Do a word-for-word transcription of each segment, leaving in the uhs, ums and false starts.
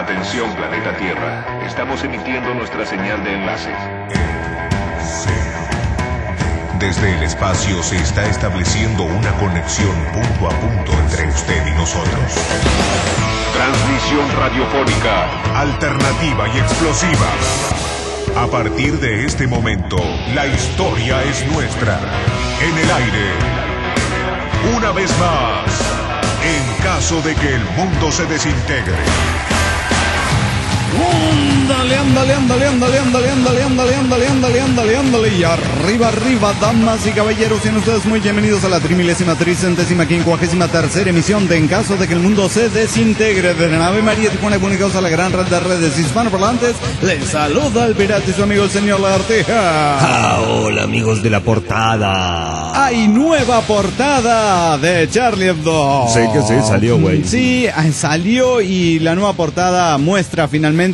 Atención, planeta Tierra. Estamos emitiendo nuestra señal de enlace. Desde el espacio se está estableciendo una conexión punto a punto entre usted y nosotros. Transmisión radiofónica alternativa y explosiva. A partir de este momento, la historia es nuestra. En el aire. Una vez más, en caso de que el mundo se desintegre. Ándale, ándale, ándale, ándale, ándale, ándale, ándale, ándale, ándale, ándale, ándale. Y arriba, arriba, damas y caballeros, sean ustedes muy bienvenidos a la trimilésima, tricentésima, quincuagésima tercera emisión de En caso de que el mundo se desintegre, de la nave María Tijuana, comunicados a la gran red de redes hispanoparlantes. Les saluda el pirata y su amigo el señor Lagartija. Ah, hola amigos de la portada. Hay nueva portada de Charlie Hebdo. Sí que sí, salió, güey. Sí, salió y la nueva portada muestra finalmente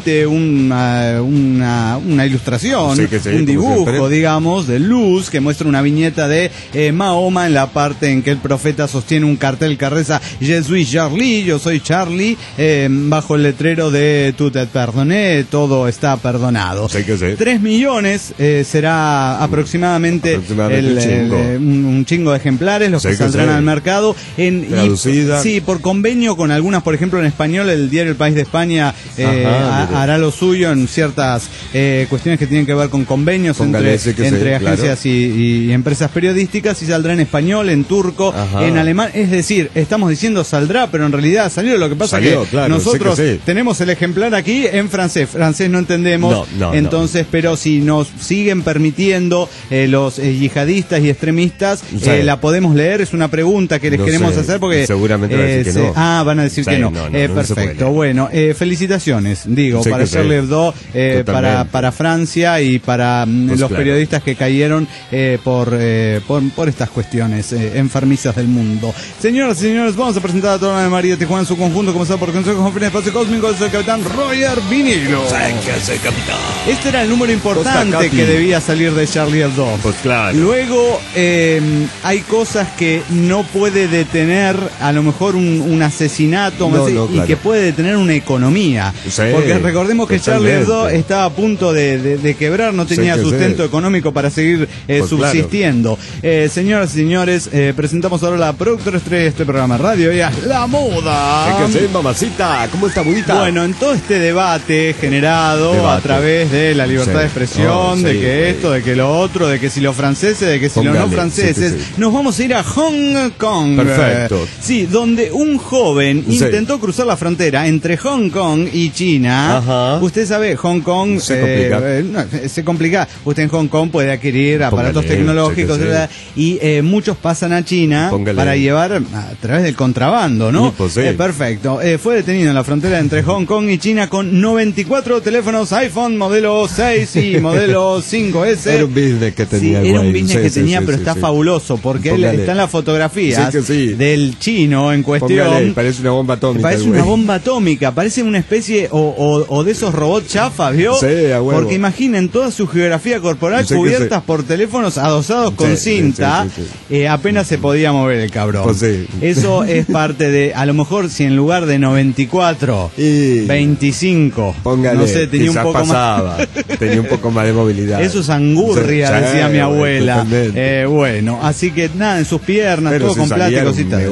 una, una, una ilustración, sí, sí, un dibujo, digamos, de luz que muestra una viñeta de eh, Mahoma en la parte en que el profeta sostiene un cartel que reza Je suis Charlie, yo soy Charlie, eh, bajo el letrero de Tout est pardonné, todo está perdonado. Sí que sí. Tres millones eh, será aproximadamente, aproximadamente el, un, chingo. El, un, un chingo de ejemplares los sí que, que saldrán sí. al mercado en traducida. Y, sí, por convenio con algunas, por ejemplo en español el diario El País de España eh, Ajá, a, hará lo suyo en ciertas eh, cuestiones que tienen que ver con convenios Póngale entre, entre sé, agencias claro. y, y empresas periodísticas, y saldrá en español, en turco, Ajá. en alemán. Es decir, estamos diciendo saldrá, pero en realidad salió. Lo que pasa salió, que claro, nosotros que sí. tenemos el ejemplar aquí en francés. Francés no entendemos, no, no, entonces, no. pero si nos siguen permitiendo eh, los eh, yihadistas y extremistas, sí. eh, la podemos leer. Es una pregunta que les no queremos sé. hacer porque seguramente van a decir eh, que no. Ah, van a decir sí, que no. no, no eh, no perfecto. Bueno, eh, felicitaciones, digo, sí para Charlie Hebdo, eh, para, para Francia y para pues los claro. periodistas que cayeron eh, por, eh, por por estas cuestiones eh, enfermizas del mundo. Señoras y señores, vamos a presentar a toda la nave María Tijuana en su conjunto, comenzado por Consejo de Espacio Cósmico, es el capitán Roger Vinilo. Sáquese, capitán. Este era el número importante que debía salir de Charlie Hebdo. Pues claro. Luego eh, hay cosas que no puede detener, a lo mejor un, un asesinato no, así, no, claro. y que puede detener una economía. Sí, porque recordemos que Charlie Hebdo estaba a punto de, de, de quebrar, no tenía sí sustento sí. económico para seguir eh, pues subsistiendo. Claro. Eh, señoras y señores, eh, presentamos ahora la productora estrella de este programa de radio, ella es La Muda. ¿Qué haces, mamacita? ¿Cómo está, Mudita? Bueno, en todo este debate generado debate. a través de la libertad sí. de expresión, oh, sí, de que sí. esto, de que lo otro, de que si los franceses, de que si Póngale. los no franceses, sí, sí. nos vamos a ir a Hong Kong. Perfecto. Sí, donde un joven sí. intentó cruzar la frontera entre Hong Kong y China. Ajá. Usted sabe, Hong Kong se eh, complica. Eh, no, se complica. Usted en Hong Kong puede adquirir aparatos Póngale, tecnológicos sí sí. y eh, muchos pasan a China Póngale. para llevar a través del contrabando, ¿no? Sí, eh, perfecto. Eh, fue detenido en la frontera entre Hong Kong y China con noventa y cuatro teléfonos iPhone modelo seis y modelo cinco ese. Era un business que tenía. Sí, era un business sí, que sí, tenía, sí, pero sí, está sí. fabuloso porque él está en las fotografías sí sí. del chino en cuestión. Póngale, parece una bomba atómica. Parece una bomba atómica, parece una especie o, o, o de esos robots chafas, ¿vio? Sí, a huevo. Porque imaginen toda su geografía corporal sí, cubiertas sí. por teléfonos adosados con sí, cinta, sí, sí, sí. Eh, apenas se podía mover el cabrón. Pues sí. Eso es parte de, a lo mejor si en lugar de noventa y cuatro, y... veinticinco, Póngale, no sé, tenía un poco pasaba. más. Tenía un poco más de movilidad. Eso es angurria, sí, decía sí, mi abuela. Eh, bueno, así que nada, en sus piernas, pero todo si con plata y cositas.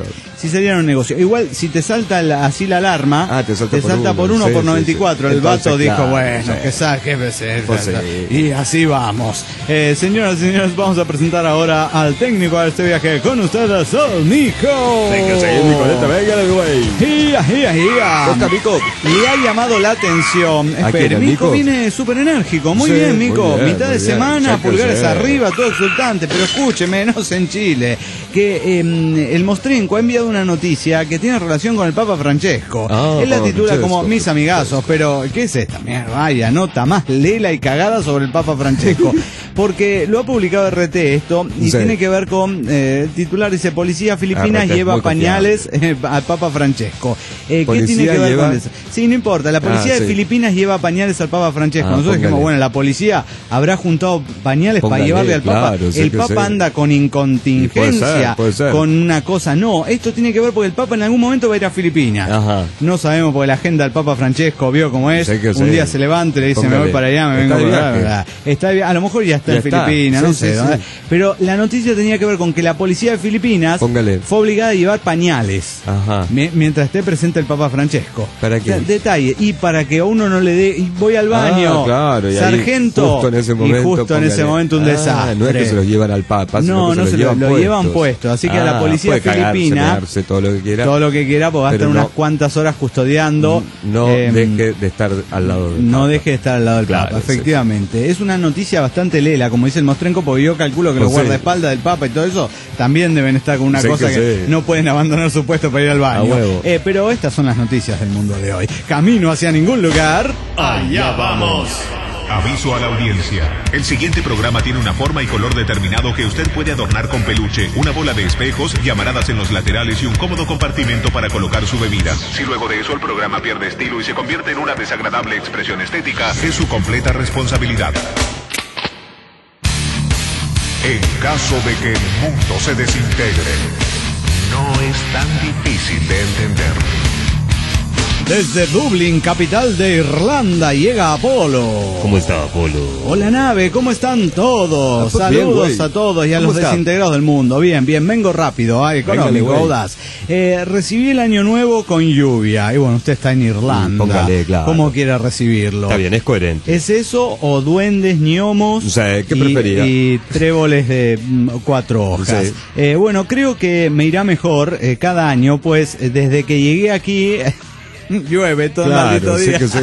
Si saliera un negocio. Igual, si te salta la, así la alarma, ah, te salta, te por, salta uno. por uno sí, por sí, noventa y cuatro. Sí, el Entonces, vato dijo, claro, bueno, sí. que saque, ser. Pues sí. Y así vamos. Eh, señoras y señores, vamos a presentar ahora al técnico de este viaje con ustedes, el Nico. Venga, sí, Nicoleta, venga, güey. Ia, ia, ia. ¿Cómo está, Mico? Le ha llamado la atención. Espere, Mico viene súper enérgico. Muy sí, bien, Mico. Muy bien, Mitad de semana, bien. pulgares arriba, todo exultante. Pero escúcheme, no sé en Chile, que eh, el Mostrenco ha enviado una noticia que tiene relación con el Papa Francesco. Oh, Él la titula oh, como Mis amigazos, pero ¿qué es esta mierda? Vaya, nota más lela y cagada sobre el Papa Francesco. Porque lo ha publicado R T esto y sí. tiene que ver con eh, el titular dice Policía Filipina R T lleva pañales eh, al Papa Francesco. Eh, ¿Qué tiene que ver lleva... con eso? Sí, no importa, la policía ah, de sí. Filipinas lleva pañales al Papa Francesco. Ah, Nosotros póngale. dijimos, bueno, la policía habrá juntado pañales póngale, para llevarle al Papa. Claro, el Papa anda con incontingencia noticia puede ser. con una cosa. No, esto tiene que ver porque el Papa en algún momento va a ir a Filipinas. Ajá. No sabemos porque la agenda del Papa Francesco vio cómo es. Sé que Un sé. día se levanta y le dice, Póngale. me voy para allá, me Está vengo de para viaje. allá. Está de- a lo mejor ya está Ya en está. Filipinas, Sí, no sí, sé. sí. ¿no? Pero la noticia tenía que ver con que la policía de Filipinas Póngale. fue obligada a llevar pañales. Ajá. Mi- Mientras esté presente el Papa Francesco. ¿Para qué? O sea, detalle. Y para que a uno no le dé. Y voy al baño. Ah, claro, y ahí, sargento. justo en ese momento, y justo en ese póngale. momento un Ah, desastre. no es que se los llevan al Papa, sino No, que no se, se los lo, llevan lo puestos. llevan puesto. Así que a la Ah, policía puede cagarse, filipina. mearse, todo lo que quiera. Todo lo que quiera, porque va a Pero estar no- unas cuantas horas custodiando. No eh, deje de estar al lado del No Papa. deje de estar al lado del Claro, Papa, sí. efectivamente. Es una noticia bastante lela, como dice el Mostrenco, porque yo calculo que Pues los sí. guardaespaldas del Papa y todo eso también deben estar con una Sí cosa que que, sí. no pueden abandonar su puesto para ir al baño. A huevo. Eh, pero estas son las noticias del mundo de hoy. Camino hacia ningún lugar. Allá vamos. Aviso a la audiencia. El siguiente programa tiene una forma y color determinado que usted puede adornar con peluche, una bola de espejos, llamaradas en los laterales y un cómodo compartimento para colocar su bebida. Si luego de eso el programa pierde estilo y se convierte en una desagradable expresión estética, es su completa responsabilidad. En caso de que el mundo se desintegre, no es tan difícil de entender. Desde Dublín, capital de Irlanda, llega Apolo. ¿Cómo está, Apolo? Hola nave, ¿cómo están todos? Ah, pues bien, Saludos güey. a todos y a ¿Cómo los está? desintegrados del mundo. Bien, bien, vengo rápido, ah, económico, Véngale, güey. audaz. Eh, recibí el año nuevo con lluvia. Y bueno, usted está en Irlanda. Mm, póngale, claro. ¿Cómo quiere recibirlo? Está bien, es coherente. ¿Es eso o duendes, gnomos O sea, ¿qué y, prefería? y tréboles de mm, cuatro hojas? Sí. Eh, bueno, creo que me irá mejor eh, cada año, pues eh, desde que llegué aquí llueve todo el maldito Claro, sí día. que sí.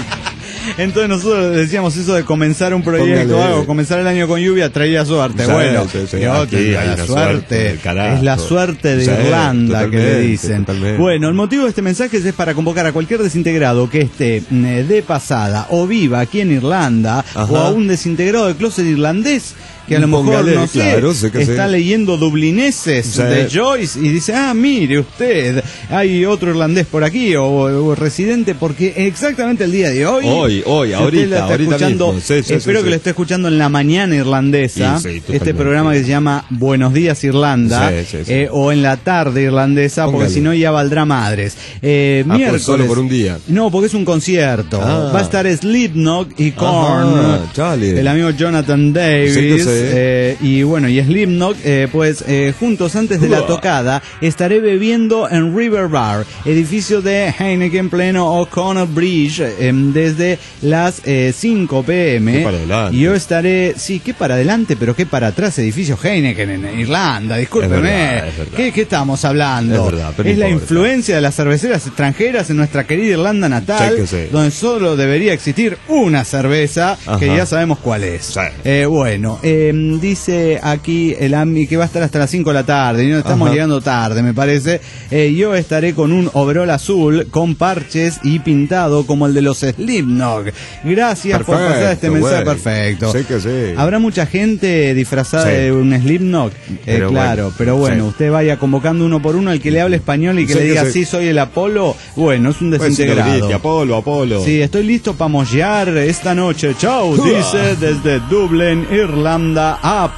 Entonces nosotros decíamos eso de comenzar un proyecto o Póngale. algo, comenzar el año con lluvia traía suerte. Sí, bueno, sí, sí. yo Aquí tendrá hay la una suerte, suerte del carajo. es la suerte de Sí, Irlanda que le totalmente, dicen. totalmente. Bueno, el motivo de este mensaje es para convocar a cualquier desintegrado que esté mm, de pasada o viva aquí en Irlanda, Ajá. o a un desintegrado de closet irlandés que a lo mejor, Póngale, no sé, claro, sé que está sí. leyendo Dublineses Sí. de Joyce y dice, ah, mire usted, hay otro irlandés por aquí, o, o residente, porque exactamente el día de hoy... Hoy, hoy, si usted ahorita, la está ahorita escuchando, mismo. Sí, sí, espero sí, que lo sí. esté escuchando en la mañana irlandesa, Sí, sí, este totalmente. programa que se llama Buenos Días Irlanda, Sí, sí, sí. eh, o en la tarde irlandesa, porque Póngale. si no ya valdrá madres. Eh, Ah, pues miércoles, solo por un día. No, porque es un concierto. Ah. Va a estar Slipknot y Korn, Ajá, chale. el amigo Jonathan Davis, Sí que sé. eh, y bueno, y Slipknot, eh, pues eh, juntos antes de la Uah. tocada estaré bebiendo en River Bar, edificio de Heineken pleno O'Connell Bridge, eh, desde las eh, cinco pe eme. Qué para adelante. Y yo estaré, sí, qué para adelante, pero qué para atrás, edificio Heineken en Irlanda, discúlpeme. Es verdad, es verdad. ¿Qué, qué estamos hablando? Es verdad, pero es no la importa. influencia de las cerveceras extranjeras en nuestra querida Irlanda natal, Sí que sí. donde solo debería existir una cerveza, que Ajá. ya sabemos cuál es. Sí. Eh, bueno, eh, dice aquí el AMI que va a estar hasta las cinco de la tarde, y no estamos Ajá. llegando tarde, me parece. Eh, yo estaré con un overol azul, con parches y pintado como el de los Slipknot. Gracias por Perfecto, pasar este mensaje güey. perfecto. Sí que sí. Habrá mucha gente disfrazada Sí. de un Slipknot, eh, Pero claro, bueno, pero bueno, sí. usted vaya convocando uno por uno, el que le hable español y que Sí le que diga sí. sí, soy el Apolo, bueno, es un Pues, desintegrado. señor Vicky, Apolo, Apolo. Sí, estoy listo para mollear esta noche. Chau, dice desde Dublín, Irlanda,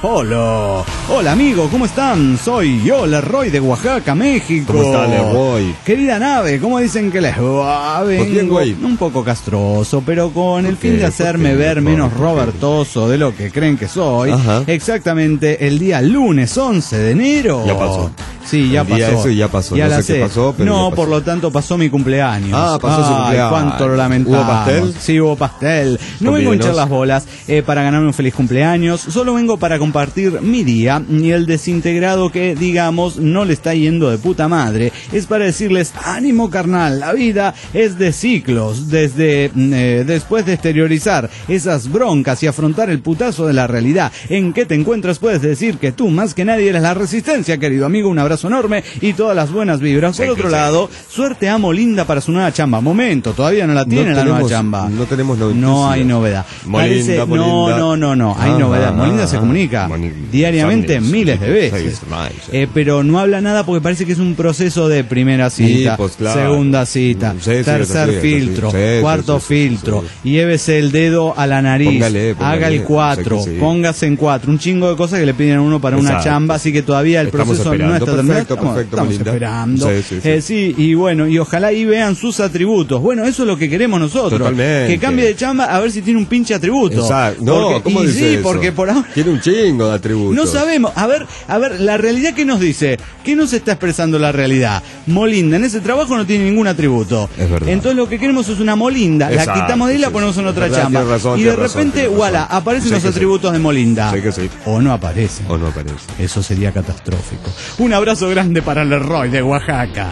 Apolo. Hola amigo, ¿cómo están? Soy yo, Leroy de Oaxaca, México. ¿Cómo está, Leroy? Querida nave, ¿cómo dicen que les va? Pues bien, güey. Un poco castroso, pero con el ¿Por fin qué? de hacerme ¿Por qué? ver ¿Por menos qué? robertoso de lo que creen que soy. Ajá. Exactamente el día lunes once de enero. Ya pasó. Sí, ya El día pasó. ese ya pasó. Ya No la sé qué pasó, pero no, ya pasó. por lo tanto pasó mi cumpleaños. Ah, pasó su Ay, cumpleaños. cuánto lo lamentamos. ¿Hubo pastel? Sí, hubo pastel. No vengo a hinchar Convídenos. las bolas eh, para ganarme un feliz cumpleaños. Solo vengo para compartir mi día y el desintegrado que, digamos, no le está yendo de puta madre. Es para decirles, ánimo carnal, la vida es de ciclos. Desde eh, después de exteriorizar esas broncas y afrontar el putazo de la realidad en que te encuentras, puedes decir que tú más que nadie eres la resistencia, querido amigo. Un abrazo. abrazo enorme y todas las buenas vibras. Por Sí, otro sí. lado, suerte a Molinda para su nueva chamba. Momento, todavía no la tiene No la nueva tenemos- chamba. no tenemos noticia. No hay novedad. Molinda, Parece- no, Molinda. no, no, no, hay Ah, novedad. ah, Molinda se ah, comunica Molinda. diariamente Sammy, miles de sí, veces. sí, sí, sí. Eh, pero no habla nada porque parece que es un proceso de primera cita, Sí, pues, claro. segunda cita, Sí, sí, tercer sí, sí, filtro, sí, sí, cuarto sí, sí, filtro, sí. llévese el dedo a la nariz, Póngale, póngale, haga el cuatro, sé que sí. póngase en cuatro, un chingo de cosas que le piden a uno para una Exacto. chamba, así que todavía el Estamos proceso no esperando. está terminado. Perfecto, Estamos, perfecto, estamos Molinda. esperando. Sí, sí, sí. Eh, sí, y bueno, y ojalá ahí vean sus atributos. Bueno, eso es lo que queremos nosotros. Totalmente. Que cambie de chamba a ver si tiene un pinche atributo. Exacto. No, Porque- ¿cómo y dice sí, eso? porque por ahora Tiene un chingo de atributos. no sabemos. A ver, a ver, la realidad que nos dice, ¿qué nos está expresando la realidad? Molinda en ese trabajo no tiene ningún atributo. Es verdad. Entonces lo que queremos es una Molinda, la Exacto, quitamos de ahí y la sí, ponemos sí. en otra Es verdad, chamba. tiene razón, y de tiene razón, repente, tiene voilà, razón. aparecen Sí los que sí. atributos de Molinda. Sí que sí. O no aparecen. O no aparece. Eso sería catastrófico. Un abrazo grande para Leroy de Oaxaca.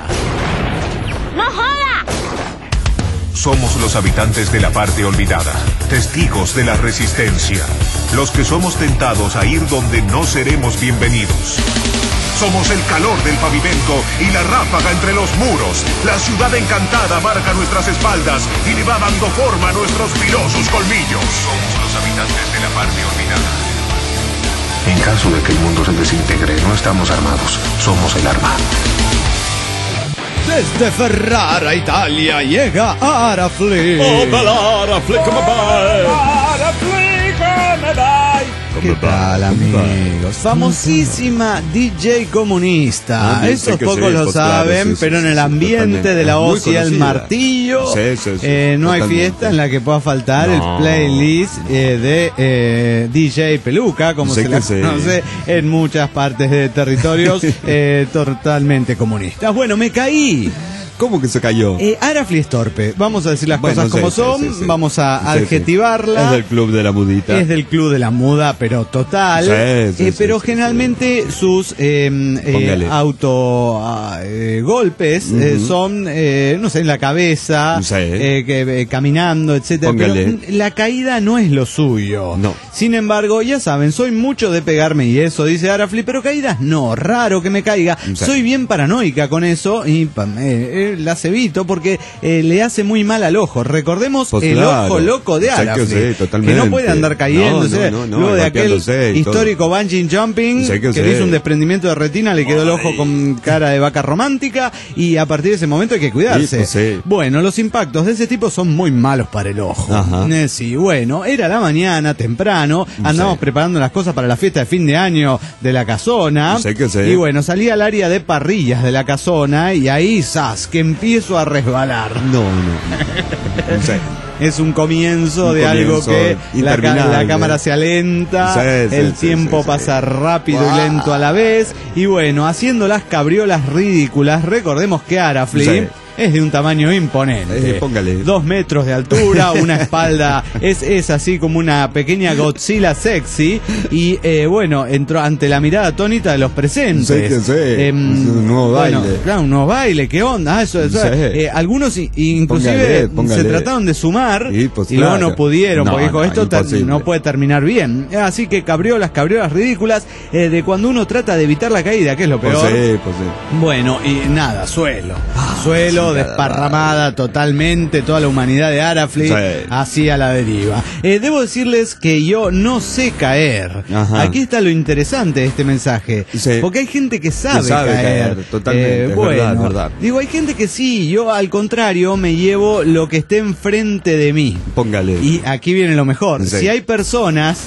Somos los habitantes de la parte olvidada, testigos de la resistencia, los que somos tentados a ir donde no seremos bienvenidos. Somos el calor del pavimento y la ráfaga entre los muros. La ciudad encantada marca nuestras espaldas y le va dando forma a nuestros filosos colmillos. Somos los habitantes de la parte olvidada. En caso de que el mundo se desintegre, no estamos armados, somos el arma. Desde Ferrara, Italia, llega Arafli. ¿Qué tal, amigos? Famosísima D J comunista. Ah, Estos sí que pocos sí, lo pues claro, saben, sí, sí, pero en sí, el sí, ambiente totalmente. de la Muy hoz y el conocida. martillo, Sí, sí, sí, eh, no hay totalmente. fiesta en la que pueda faltar No. el playlist eh, de eh, D J Peluca, como Sí se que la sí. conoce en muchas partes de territorios eh, totalmente comunistas. Bueno, me caí. ¿Cómo que se cayó? Eh, Arafli es torpe. Vamos a decir las Bueno, cosas como sí, son. sí, sí, sí. Vamos a Sí, sí. adjetivarla. Es del club de la mudita. Es del club de la muda, pero total. Sí, sí, Eh, sí, pero sí, generalmente sus eh, eh, Póngale. auto ah, eh, golpes eh, Ujú. son, eh, no sé, en la cabeza, Sí. eh, que, eh, caminando, etcétera. Póngale. Pero la caída no es lo suyo. No. Sin embargo, ya saben, soy mucho de pegarme y eso, dice Arafli, pero caídas no, raro que me caiga. Sí. Soy bien paranoica con eso y pa, eh, eh, las evito porque eh, le hace muy mal al ojo. Recordemos Pues el claro. ojo loco de Sí que Arafli, sí, que totalmente. no puede andar cayéndose. No, no, no, Luego y de aquel golpeándose y todo. histórico bungee jumping Sí que, que le sí. hizo un desprendimiento de retina, le quedó el ojo con cara de vaca romántica y a partir de ese momento hay que cuidarse. Sí, pues sí. Bueno, los impactos de ese tipo son muy malos para el ojo. Ajá. Eh, sí, bueno, era la mañana, temprano, andamos Sí. preparando las cosas para la fiesta de fin de año de la casona. Sí que sí. Y bueno, salí al área de parrillas de la casona y ahí, ¡zas!, que empiezo a resbalar. No, no. no. No sé. Es un comienzo Un de algo comienzo que la, ca- interminable. la cámara se alenta, Sí, sí, el sí, tiempo sí, sí. pasa rápido Guau. y lento a la vez. Y bueno, haciendo las cabriolas ridículas, recordemos que Arafli Sí. es de un tamaño imponente. Eh, póngale. Dos metros de altura, una espalda, es, es así como una pequeña Godzilla sexy. Y eh, bueno, entró ante la mirada atónita de los presentes. Sí que sí. Em, Es un nuevo bueno, baile. Claro, un nuevo baile, ¿qué onda? Ah, eso, eso, Sí. eh, algunos i- inclusive Póngale, póngale. se trataron de sumar Y, pues, y luego claro. no pudieron, No, porque dijo, no, esto ter- imposible. no puede terminar bien. Así que cabriolas, cabriolas ridículas eh, de cuando uno trata de evitar la caída, que es lo Pues peor. sí, pues sí. Bueno, y nada, suelo. suelo, sí, desparramada totalmente, toda la humanidad de Arafli, Sí. así a la deriva. Eh, debo decirles que yo no sé caer. Ajá. Aquí está lo interesante de este mensaje. Sí. Porque hay gente que sabe, Que sabe caer. caer, totalmente, es bueno, verdad, es verdad. Digo, hay gente que sí, yo al contrario me llevo lo que esté enfrente de mí. Póngale. Y aquí viene lo mejor. Sí. Si hay personas,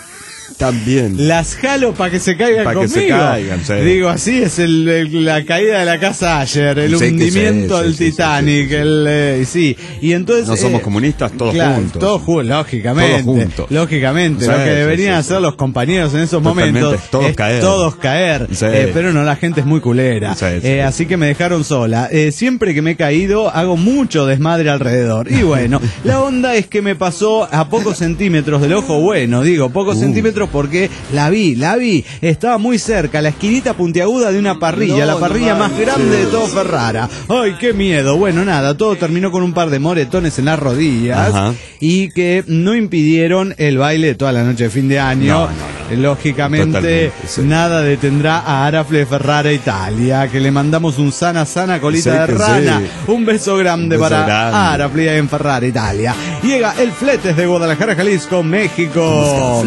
También. las jalo para que se caigan Pa' que conmigo. se caigan, sí. Digo, así es el, el- la caída de la casa ayer, el Sí que hundimiento sí, del sí, sí, Titanic, sí, sí, sí. el eh, sí. Y entonces No somos eh, comunistas, todos claro, juntos. Todos juntos, lógicamente. Todos juntos. Lógicamente, Sí, lo que sí, deberían sí, hacer sí. los compañeros en esos Totalmente, momentos todos es caer. todos caer. Sí. Eh, pero no, la gente es muy culera. Sí, sí, Eh, sí. así que me dejaron sola. Eh, siempre que me he caído, hago mucho desmadre alrededor. Y bueno, la onda es que me pasó a pocos centímetros del ojo bueno, digo, pocos Uh, centímetros nosotros porque la vi, la vi. Estaba muy cerca, la esquinita puntiaguda de una parrilla, No, la parrilla no más manches. grande de todo Ferrara. ¡Ay, qué miedo! Bueno, nada, todo terminó con un par de moretones en las rodillas. Ajá. Y que no impidieron el baile de toda la noche de fin de año. No, no, no. Lógicamente, Totalmente, sí. nada detendrá a Arafle Ferrara Italia, que le mandamos un sana, sana colita Sí, de que rana. sí. Un beso grande Un beso para grande. Arafle en Ferrara Italia. Llega el Fletes de Guadalajara, Jalisco, México.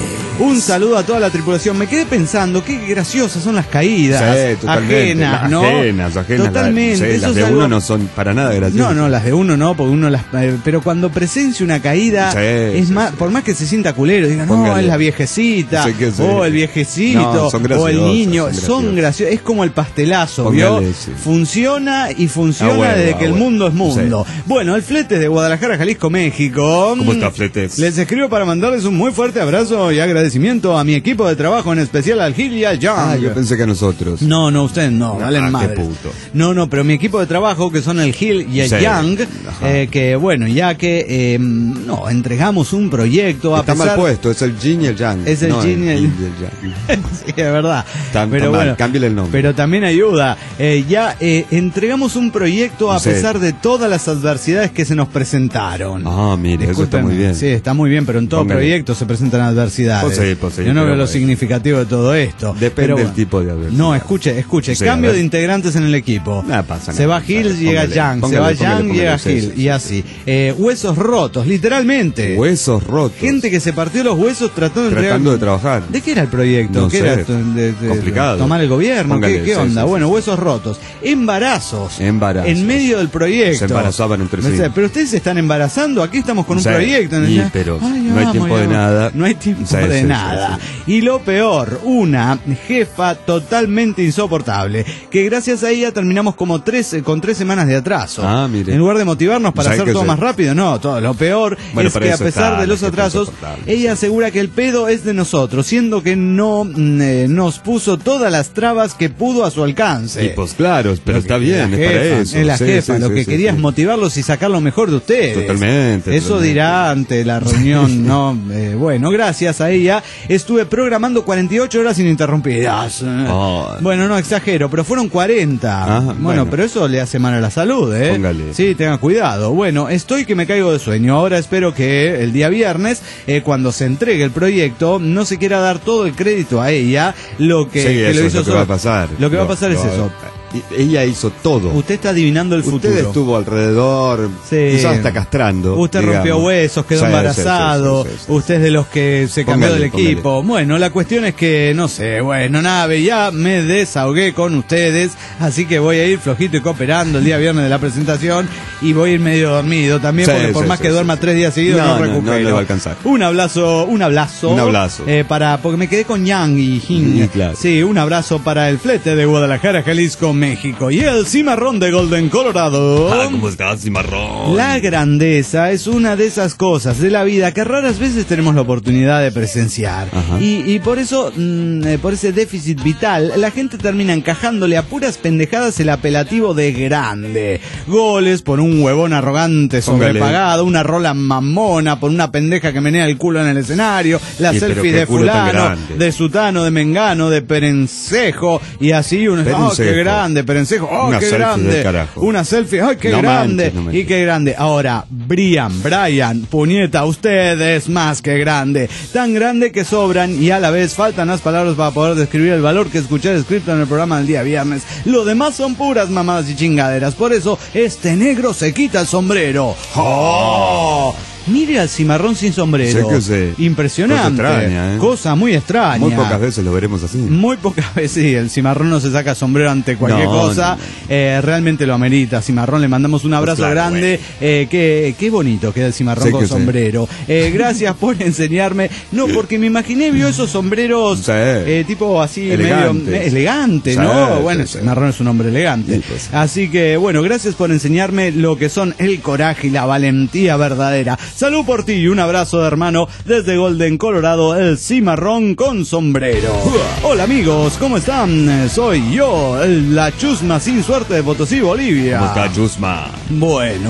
Un saludo a toda la tripulación. Me quedé pensando, qué graciosas son las caídas. Sí, totalmente. Ajenas, Las ¿no? Ajenas, ajenas. Totalmente. La- sí, Eso las es de algo- uno no son para nada graciosas. No, no, las de uno no, porque uno las. eh, Pero cuando presencia una caída, Sí, es sí, más, sí. por más que se sienta culero, diga, no, Póngale. es la viejecita, Sí que sí. o el viejecito, No, son o el graciosas, niño, son son graciosas. graciosos. Es como el pastelazo, Póngale, ¿vio? sí. Funciona y funciona Ah, bueno, desde ah, que el bueno. mundo es mundo. Bueno, el Fletes de Guadalajara, Jalisco, México. ¿Cómo está, Fletes? Les escribo para mandarles un muy fuerte abrazo y agradecimiento a mi equipo de trabajo, en especial al Gil y al Young. Ah, yo pensé que a nosotros. No, no, ustedes no, valen Ah, qué madre. puto. No, no, pero mi equipo de trabajo, que son el Gil y el Sí. Young, Ajá. eh, que bueno, ya que eh, no, entregamos un proyecto a Está pesar... mal puesto, es el yin y el yang. Es el no yin y el- yin y el yang. Sí, es verdad. Está- pero está mal, bueno, cámbiale el nombre. Pero también ayuda. Eh, ya eh, entregamos un proyecto a Sí. pesar de todas las adversidades que se nos presentaron. Ah, mire, eso está Discúlpenme. muy bien. Sí, está muy bien, pero en todo Póngale. proyecto se presentan adversidades. Pues sí, pues sí, Yo no pero veo lo bueno. significativo de todo esto. Depende Pero del bueno. tipo de adversidad. No, escuche, escuche. Sí, Cambio a ver. de integrantes en el equipo. No pasa Se nada, va Gil, póngale, llega póngale, Yang. Se póngale, va póngale, Yang, póngale, llega sí, Gil. sí, y sí. así. Eh, huesos rotos, literalmente. Huesos rotos. Gente que se partió los huesos tratando de Tratando entregar- de trabajar. ¿De qué era el proyecto? No ¿Qué sé. era? De, de- Complicado. ¿Tomar el gobierno? Póngale, ¿Qué, qué sí, onda? sí, bueno, sí. huesos rotos. Embarazos. Embarazos. En medio del proyecto. Se embarazaban entre sí. O sea, pero ustedes se están embarazando. Aquí estamos con un Sí, proyecto. y, Ya- pero Ay, no hay amo, tiempo de amo. nada. No hay tiempo Sí, de sí, nada. sí, Y lo peor, una jefa totalmente insoportable. Que gracias a ella terminamos como tres, eh, con tres semanas de atraso. Ah, mire. En lugar de motivarnos para ¿Sabe hacer qué todo sé? más rápido, no, todo lo peor Bueno, es para que a eso pesar está de la los jefa atrasos, insoportable, ella sí. asegura que el pedo es de nosotros, siendo que no mm, eh, nos puso todas las trabas que pudo a su alcance. Y pues claro, pero Lo que- está bien, la es para jefa, eso. Es la Sí, jefa, sí, lo sí, que sí, quería sí. es motivarlos y sacar lo mejor de ustedes. Totalmente, Eso totalmente. dirá ante la reunión, ¿no? Eh, bueno, gracias a ella estuve programando cuarenta y ocho horas ininterrumpidas. Oh. Bueno, no exagero, pero fueron cuarenta. Ah, bueno, bueno. pero eso le hace mal a la salud, ¿eh? Póngale. Sí, tenga cuidado. Bueno, estoy que me caigo de sueño. Ahora espero que el día viernes, eh, cuando se entregue el proyecto, no se quiera dar todo el crédito a ella, lo que, Sí, que eso lo es hizo lo que sola. va a pasar. Lo que va a Lo- pasar es lo- eso. y- Ella hizo todo. Usted está adivinando el Usted futuro. estuvo alrededor, Sí. quizás hasta castrando. Usted digamos. rompió huesos, quedó Sí, sí, embarazado. sí, sí, sí, sí. Usted es de los que se cambió Póngale, del equipo. Bueno, la cuestión es que, no sé, bueno, nave, ya me desahogué con ustedes. Así que voy a ir flojito y cooperando el día viernes de la presentación. Y voy a ir medio dormido también, Sí, porque por sí, más sí, que sí, duerma sí. tres días seguidos, No, no, no, recupero. no le va a alcanzar. Un abrazo, un abrazo. Un abrazo. eh, para, porque me quedé con Yang y Jin. Y claro. Sí, un abrazo para el Flete de Guadalajara, Jalisco, México. Y el Cimarrón de Golden, Colorado. Ah, ¿cómo estás, cimarrón? La grandeza es una de esas cosas de la vida que raras veces tenemos la oportunidad de presenciar. Ajá. Y, y por eso, mm, eh, por ese déficit vital, la gente termina encajándole a puras pendejadas el apelativo de grande. Goles por un huevón arrogante Póngale. sobrepagado, una rola mamona por una pendeja que menea el culo en el escenario, la Y, pero selfie qué de culo tan fulano, grande. de sutano, de mengano, de perencejo, y así uno, oh, qué Perencejo. grande, perencejo, oh, Una qué selfie grande. del carajo. Una selfie, ay, qué No grande. manches, no manches. Y qué grande. Ahora, Brian, Brian, puñeta, usted es más que grande. Tan grande que sobran y a la vez faltan las palabras para poder describir el valor que escuché descrito en el programa del día viernes. Lo demás son puras mamadas y chingaderas. Por eso, este negro se quita el sombrero. ¡Oh! Mire al cimarrón sin sombrero. Sé que sé. Impresionante. Cosa extraña, ¿eh? Cosa muy extraña. Muy pocas veces lo veremos así. Muy pocas veces, sí, el cimarrón no se saca sombrero ante cualquier No, cosa, no, no. Eh, realmente lo amerita. Cimarrón, le mandamos un abrazo Pues claro, grande, eh, qué, qué bonito queda el cimarrón Sí con que sí. sombrero. Eh, gracias por enseñarme, no, porque me imaginé, vio esos sombreros Sí. eh, tipo así Elegantes. medio eh, elegante, Sí, ¿no? sí, Bueno, el sí. cimarrón es un hombre elegante. Sí, pues. Así que, bueno, gracias por enseñarme lo que son el coraje y la valentía verdadera. Salud por ti y un abrazo, hermano, desde Golden, Colorado, el cimarrón con sombrero. Hola amigos, ¿cómo están? Soy yo, el- la chusma sin suerte de Potosí, Bolivia. ¿Cómo está, Chusma? Bueno,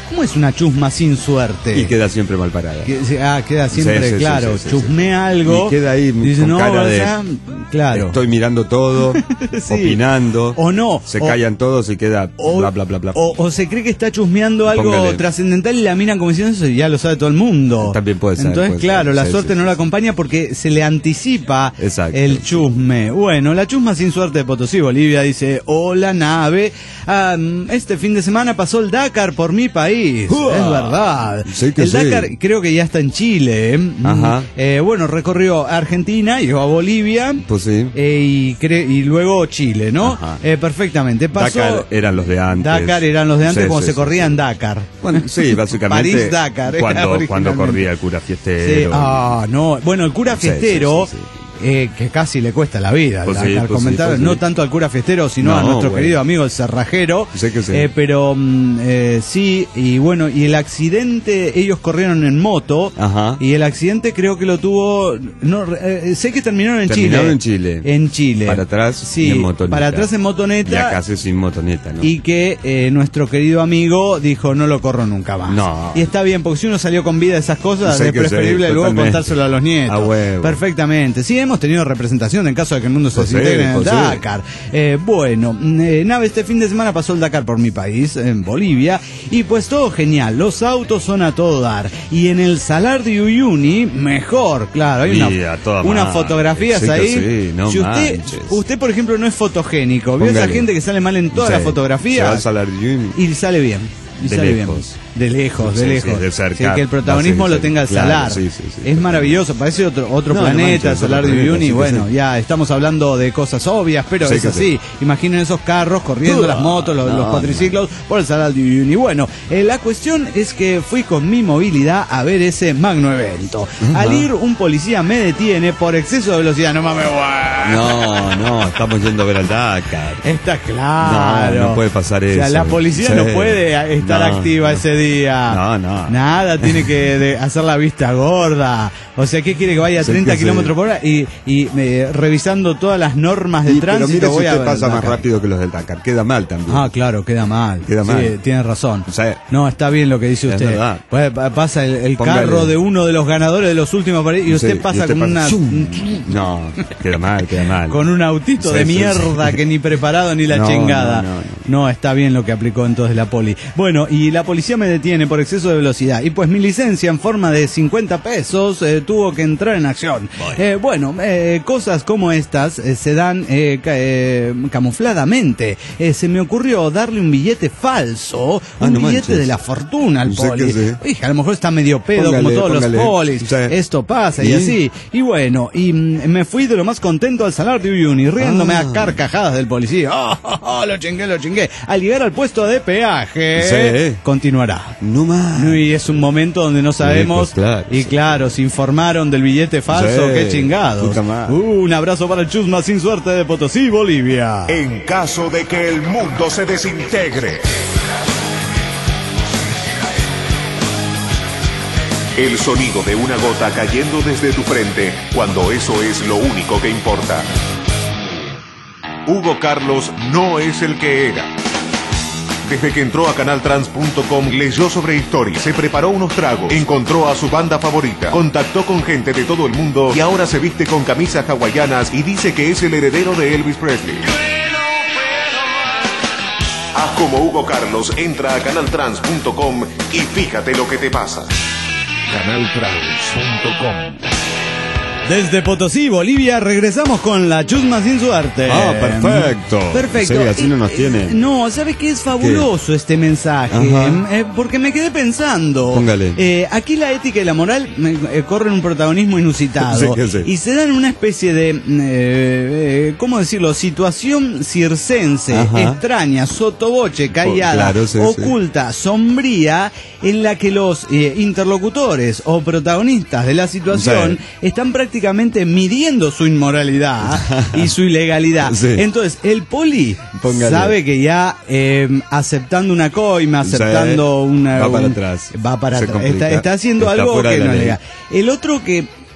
¿Cómo es una chusma sin suerte? Y queda siempre mal parada. Que, ah, queda siempre, sí, sí, claro, sí, sí, chusmea sí. algo. Y queda ahí dice, con no, cara de, sea, claro. Estoy mirando todo, Sí. opinando. O no. Se o, callan todos y queda o, bla, bla, bla, bla. O, o se cree que está chusmeando algo Póngale. trascendental y la miran como diciendo eso y ya lo sabe todo el mundo. También puede ser. Entonces, puede claro, ser. la Sí, suerte sí, no sí, la sí. acompaña porque se le anticipa Exacto, el sí. chusme. Bueno, la chusma sin suerte de Potosí, Bolivia, dice, hola nave, ah, este fin de semana pasó el Dakar por mi país. ¡Uah! Es verdad. Sí que el sí. Dakar creo que ya está en Chile. ¿eh? Ajá. Eh, bueno, recorrió Argentina, llegó a Bolivia. Pues sí. Eh, y, cre y luego Chile, ¿no? Ajá. Eh, perfectamente. Pasó, Dakar eran los de antes. Dakar eran los de antes Sí, cuando sí, se sí, corría sí. en Dakar. Bueno, sí, básicamente. París-Dakar, era Cuando, cuando originalmente. corría el cura Sí, fiestero. ah, no. Bueno, el cura Sí, fiestero, sí, sí, sí. Eh, que casi le cuesta la vida. Pues al sí, Dakar. pues sí, Comentaron, pues sí. no tanto al cura fiestero, sino No, a nuestro bueno. querido amigo el cerrajero. Sé que sí. Eh, pero mm, eh, sí, y bueno, y el accidente, ellos corrieron en moto. Ajá. Y el accidente creo que lo tuvo. No, eh, sé que terminaron en Terminaron Chile. en Chile. En Chile. Para atrás sí, y en motoneta. para atrás en motoneta. Y acá sí sin motoneta, ¿no? Y que eh, nuestro querido amigo dijo no lo corro nunca más. No. Y está bien, porque si uno salió con vida de esas cosas, Sé es que sí, preferible luego totalmente. contárselo a los nietos. A huevo. Perfectamente. Sí, hemos tenido representación en caso de que el mundo se Pues sí, desintegre en el pues sí. Dakar. Eh, bueno, eh, nave, este fin de semana pasó el Dakar por mi país, en Bolivia, y pues todo genial. Los autos son a todo dar. Y en el Salar de Uyuni, mejor, claro. Hay Y una, a toda unas madre. fotografías Sí que ahí. sí, no si usted, manches. usted, por ejemplo, no es fotogénico, ¿vio esa Póngale. gente que sale mal en todas Sí. las Se va fotografías? al Salar de Uyuni. Y sale bien. Y De sale lejos. bien. De lejos, de Sí, lejos. sí, de cerca. Sí, que el protagonismo Ah, sí, lo sí. tenga el Claro, Salar. sí, sí, sí. Es maravilloso, parece otro otro No, no planeta, manches, el Salar de otro planeta, Uyuni. sí que Bueno, sí. ya estamos hablando de cosas obvias, pero Sí es que así. sí. Imaginen esos carros corriendo, Uh, las motos, los, no, los cuatriciclos por el Salar de Uyuni. Bueno, eh, la cuestión es que fui con mi movilidad a ver ese magno evento. Al ir, un policía me detiene por exceso de velocidad. No mames, guau. No, no, estamos yendo a ver al Dakar. Está claro. No, no puede pasar O sea, eso. la policía Sí. no puede estar No, activa no. ese día. No, no. Nada, tiene que de- hacer la vista gorda. O sea, ¿qué quiere que vaya a Sí, treinta que sí. kilómetros por hora? Y, y eh, revisando todas las normas de Y, pero tránsito mire si voy a usted ver pasa el más Dakar. rápido que los del Dakar. Queda mal también. Ah, claro, queda mal. Queda Sí, mal. tiene razón. O sea, No, está bien lo que dice es usted. verdad. Pues, pa- pasa el, el Póngale. carro de uno de los ganadores de los últimos pare- y usted sí, pasa y usted con pasa- una ¡Zum! No, queda mal, queda mal. con un autito Sí, de sí, mierda sí. que ni preparado ni la No, chingada. no, no, no. No, está bien lo que aplicó entonces la poli. Bueno, y la policía me detiene por exceso de velocidad. Y pues mi licencia en forma de cincuenta pesos eh, tuvo que entrar en acción. Eh, bueno, eh, cosas como estas eh, se dan eh, ca- eh, camufladamente. Eh, se me ocurrió darle un billete falso, Ah, un no billete manches. de la fortuna al Sé poli. que sí. Oye, a lo mejor está medio pedo Póngale, como todos póngale. los polis. Sí. Esto pasa y ¿Y? así. Y bueno, y mm, me fui de lo más contento al Salar de Uyuni, riéndome Ah. a carcajadas del policía. ¡Oh, oh, oh, lo chingué, lo chingué! Al llegar al puesto de peaje, Sí. continuará. No más. Y es un momento donde no sabemos. pues claro, y sí. claro, se informaron del billete falso, Sí, qué chingados. puta madre. Uh, un abrazo para el Chusma sin suerte de Potosí, Bolivia. En caso de que el mundo se desintegre. El sonido de una gota cayendo desde tu frente cuando eso es lo único que importa. Hugo Carlos no es el que era. Desde que entró a canal trans punto com leyó sobre historia, se preparó unos tragos, encontró a su banda favorita, contactó con gente de todo el mundo y ahora se viste con camisas hawaianas y dice que es el heredero de Elvis Presley. Haz como Hugo Carlos, entra a canal trans punto com y fíjate lo que te pasa. canal trans punto com. Desde Potosí, Bolivia, regresamos con la Chusma sin suerte. Ah, perfecto. Perfecto. Sí, así no nos Eh, tiene. eh, No, ¿sabes qué? Es fabuloso este mensaje. Ajá. Eh, porque me quedé pensando. Póngale. Eh, aquí la ética y la moral me, eh, corren un protagonismo inusitado. Sí que sí. Y se dan una especie de, eh, eh, ¿cómo decirlo? Situación circense, Ajá. extraña, sotoboche, callada, claro, sí, oculta, sombría, en la que los eh, interlocutores o protagonistas de la situación Sí. están prácticamente midiendo su inmoralidad y su ilegalidad. Sí. Entonces, el poli Póngale. sabe que ya eh, aceptando una coima, aceptando Sí. una... Va para un- atrás. Va para Se atrás. complica. Está, está haciendo Está algo fuera que de la no es ley. legal. El otro que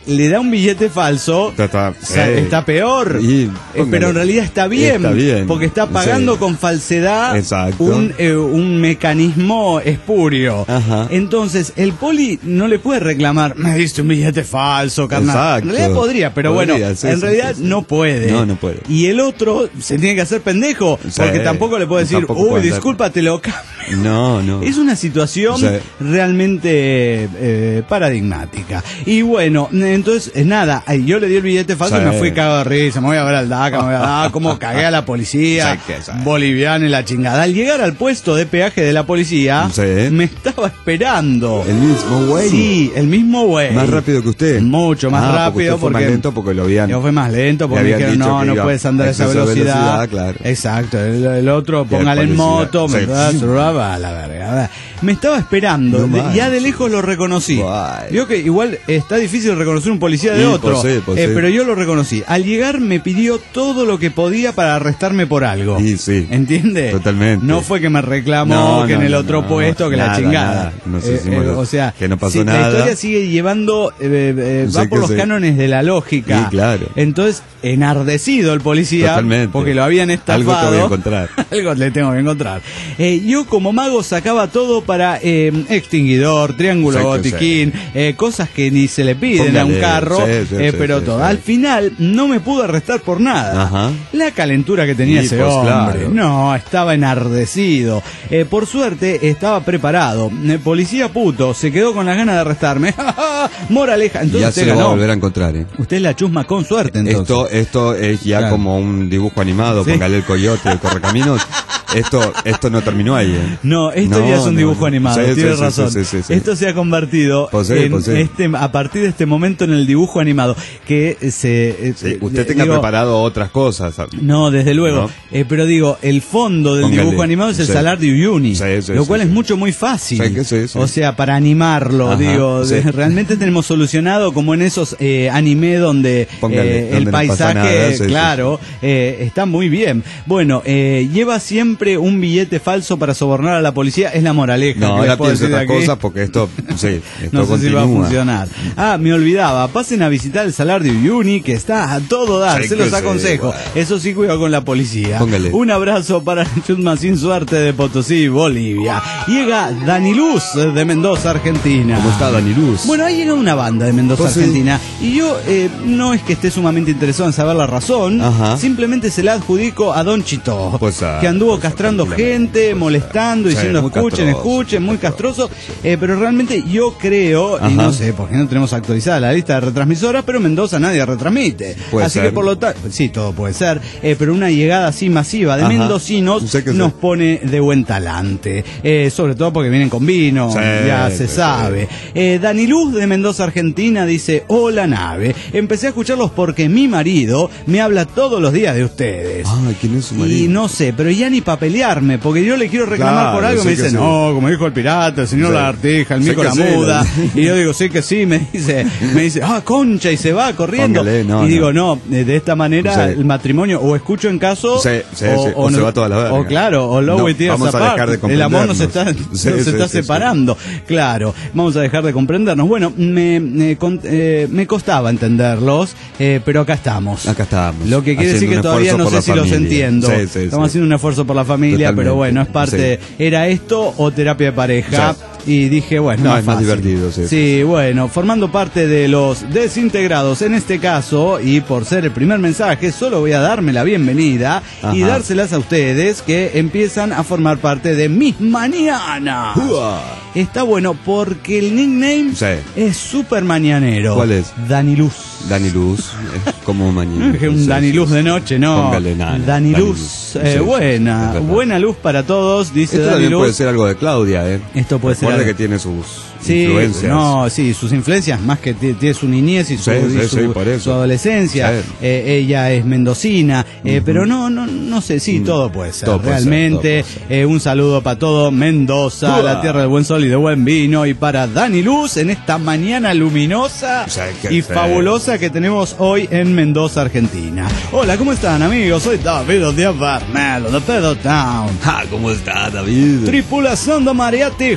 le da un billete falso, Está, está, o sea, eh, está peor, y, eh, póngale. pero en realidad está bien, Está bien, porque está pagando sí. con falsedad Exacto. un, eh, un mecanismo espurio. Ajá. Entonces, el poli no le puede reclamar, me diste un billete falso, carnal. Exacto. En realidad podría, pero Podría, bueno, sí, en sí, realidad sí, sí. no puede. No, no puede. Y el otro se tiene que hacer pendejo, Sí. porque tampoco le puede decir, Tampoco uy, puede hacer- disculpa, te lo cambio. No, no. Es una situación Sí. realmente eh, paradigmática. Y bueno, entonces, eh, nada, ay, yo le di el billete falso Sí. y me fui cagado de risa. Me voy a ver al DACA, me voy a dar como cagué a la policía Sí, que sí. boliviana y la chingada. Al llegar al puesto de peaje de la policía, Sí. me estaba esperando. El mismo güey. Sí, el mismo güey. Más rápido que usted. Mucho más Ah, porque rápido usted fue porque más lento porque lo habían. yo fui más lento porque Le me habían dijeron, dicho no, que no iba puedes andar a esa exceso de velocidad. velocidad, claro. Exacto, el, el otro, Y el póngale en policía, moto, me sí. va a la verga. Me estaba esperando, No de- manches. ya de lejos lo reconocí. Guay. Vio que igual está difícil reconocer un policía de Sí, otro, pues sí, pues eh, sí. pero yo lo reconocí. Al llegar me pidió todo lo que podía para arrestarme por algo. Y sí. ¿Entiende? Totalmente. No fue que me reclamó No, que no, en el no, otro no, puesto, que la nada, chingada. nada. Nos hicimos los- o sea, que no pasó sí, nada. la historia sigue llevando, eh, eh, Sí, va por que los sí. cánones de la lógica. Sí, claro. Entonces, enardecido el policía, Totalmente. porque lo habían estafado. Algo te voy a encontrar. Algo le tengo que encontrar. Eh, yo como mago sacaba todo para eh, extinguidor, triángulo Sí, que botiquín, eh, cosas que ni se le piden a un Póngale, carro, sí, sí, eh, sí, pero sí, todo. sí. Al final no me pudo arrestar por nada. Ajá. La calentura que tenía Y, ese pues, hombre. claro. No, estaba enardecido. Eh, por suerte estaba preparado. Eh, policía puto, se quedó con las ganas de arrestarme. Moraleja, entonces Ya usted se lo va a ganó. volver a encontrar, ¿eh? Usted la chusma con suerte, entonces. Esto, esto es ya Claro. como un dibujo animado, Sí. póngale el coyote, el correcaminos. Esto, esto no terminó ahí, ¿eh? No, esto No, ya es un no, dibujo no. animado, Sí, sí, tiene sí, razón. sí, sí, sí. Esto se ha convertido Pues sí, en pues sí. este, a partir de este momento en el dibujo animado. Que se. eh, Sí, eh, usted tenga digo, preparado otras cosas. ¿sabe? No, desde luego. ¿No? Eh, pero digo, el fondo del Póngale. dibujo animado es el Sí. Salar de Uyuni, Sí, sí, lo sí, cual sí. es mucho, muy fácil. Sí, que sí, sí. O sea, para animarlo, Ajá, digo, sí. de- realmente tenemos solucionado como en esos eh, anime donde Póngale, eh, donde el no pasa paisaje, nada, sí, sí, claro, eh, está muy bien. Bueno, eh, lleva siempre un billete falso para sobornar a la policía, es la moraleja. No, que les ahora puedo pienso decir de otras aquí. cosas porque esto, sí, esto No sé si va a continúa. funcionar. Ah, me olvidaba. Pasen a visitar el Salar de Uyuni, que está a todo dar. Sí, Se los que sí, aconsejo. bueno. Eso sí, cuidado con la policía. Póngale. Un abrazo para Chusma sin suerte de Potosí, Bolivia. Llega Dani Luz de Mendoza, Argentina. ¿Cómo está Dani Luz? Bueno, ahí llega una banda de Mendoza, Pues sí. Argentina. Y yo eh, no es que esté sumamente interesado en saber la razón. Ajá. Simplemente se la adjudico a Don Chito. Pues, ah, que anduvo pues, castrando tranquilamente, gente, pues, molestando, sí, diciendo muy escuchen, castroso, escuchen, muy muy castroso. Eh, pero realmente yo creo, y Ajá. no sé, porque no tenemos actualizada la lista de retransmisoras, pero Mendoza nadie retransmite. Puede así ser. que por lo tanto, sí, todo puede ser, eh, pero una llegada así masiva de Ajá. mendocinos Sé que nos sí. pone de buen talante. Eh, sobre todo porque vienen con vino, Sí, ya se sí, sabe. Eh, Dani Luz de Mendoza, Argentina dice, hola nave, empecé a escucharlos porque mi marido me habla todos los días de ustedes. Ay, ¿quién es su marido? Y no sé, pero ya ni para pelearme, porque yo le quiero reclamar Claro, por algo, sé me que dice, sí. no, como dijo el pirata, el señor Sí. Lagartija, el Sé mico que la sí, muda, la- y yo digo, sí que sí, me dice, me dice, ah, concha, y se va corriendo. Póngale, no, y digo, no. no, de de esta manera Sí. el matrimonio, o escucho en caso, Sí, sí, o, sí, o se va toda la verga. o claro, o Low No, It Tears vamos a Apart. dejar de El amor nos está, comprendernos. Sí, nos sí, está sí, sí. separando, claro, vamos a dejar de comprendernos. Bueno, me, me, con- eh, me costaba entenderlos, eh, pero acá estamos. Acá estamos. Lo que quiere decir Haciendo que un todavía esfuerzo no por sé la si los familia. entiendo. Sí, sí, Estamos sí. haciendo un esfuerzo por la familia, Totalmente. pero bueno, es parte. ¿Era esto o terapia de pareja? Sí. Y dije, bueno, No, más es más fácil. divertido, sí. Sí, bueno, formando parte de los desintegrados en este caso, y por ser el primer mensaje, solo voy a darme la bienvenida y Ajá. dárselas a ustedes que empiezan a formar parte de mis mañanas. Uah. Está bueno porque el nickname Sí. es súper mañanero. ¿Cuál es? Dani Luz. Dani Luz, es como mañana. No es que un Dani Luz de noche, no. Póngale nada. Dani Dani Luz, Luz. eh, Sí, buena, es verdad. buena luz para todos, dice Esto Dani también Luz. puede ser algo de Claudia, ¿eh? Esto puede ser Recuerde algo- que tiene sus Sí, influencias. no, sí, sus influencias, más que t- tiene su niñez y su, Sí, y sí, su, sí, por eso. su adolescencia. Sí. Eh, ella es mendocina, eh, pero no, no, no sé, sí, Mm. todo puede ser. Todo puede ser, Realmente, todo puede ser. eh, un saludo para todo Mendoza, Uah. la tierra del buen sol y de buen vino, y para Dani Luz en esta mañana luminosa Sí, que y sí. fabulosa que tenemos hoy en Mendoza, Argentina. Hola, ¿cómo están, amigos? Soy David Diaz Barmelo de Pedo Town. Ah, ¿cómo está, David? Tripulación de Mariati Juan and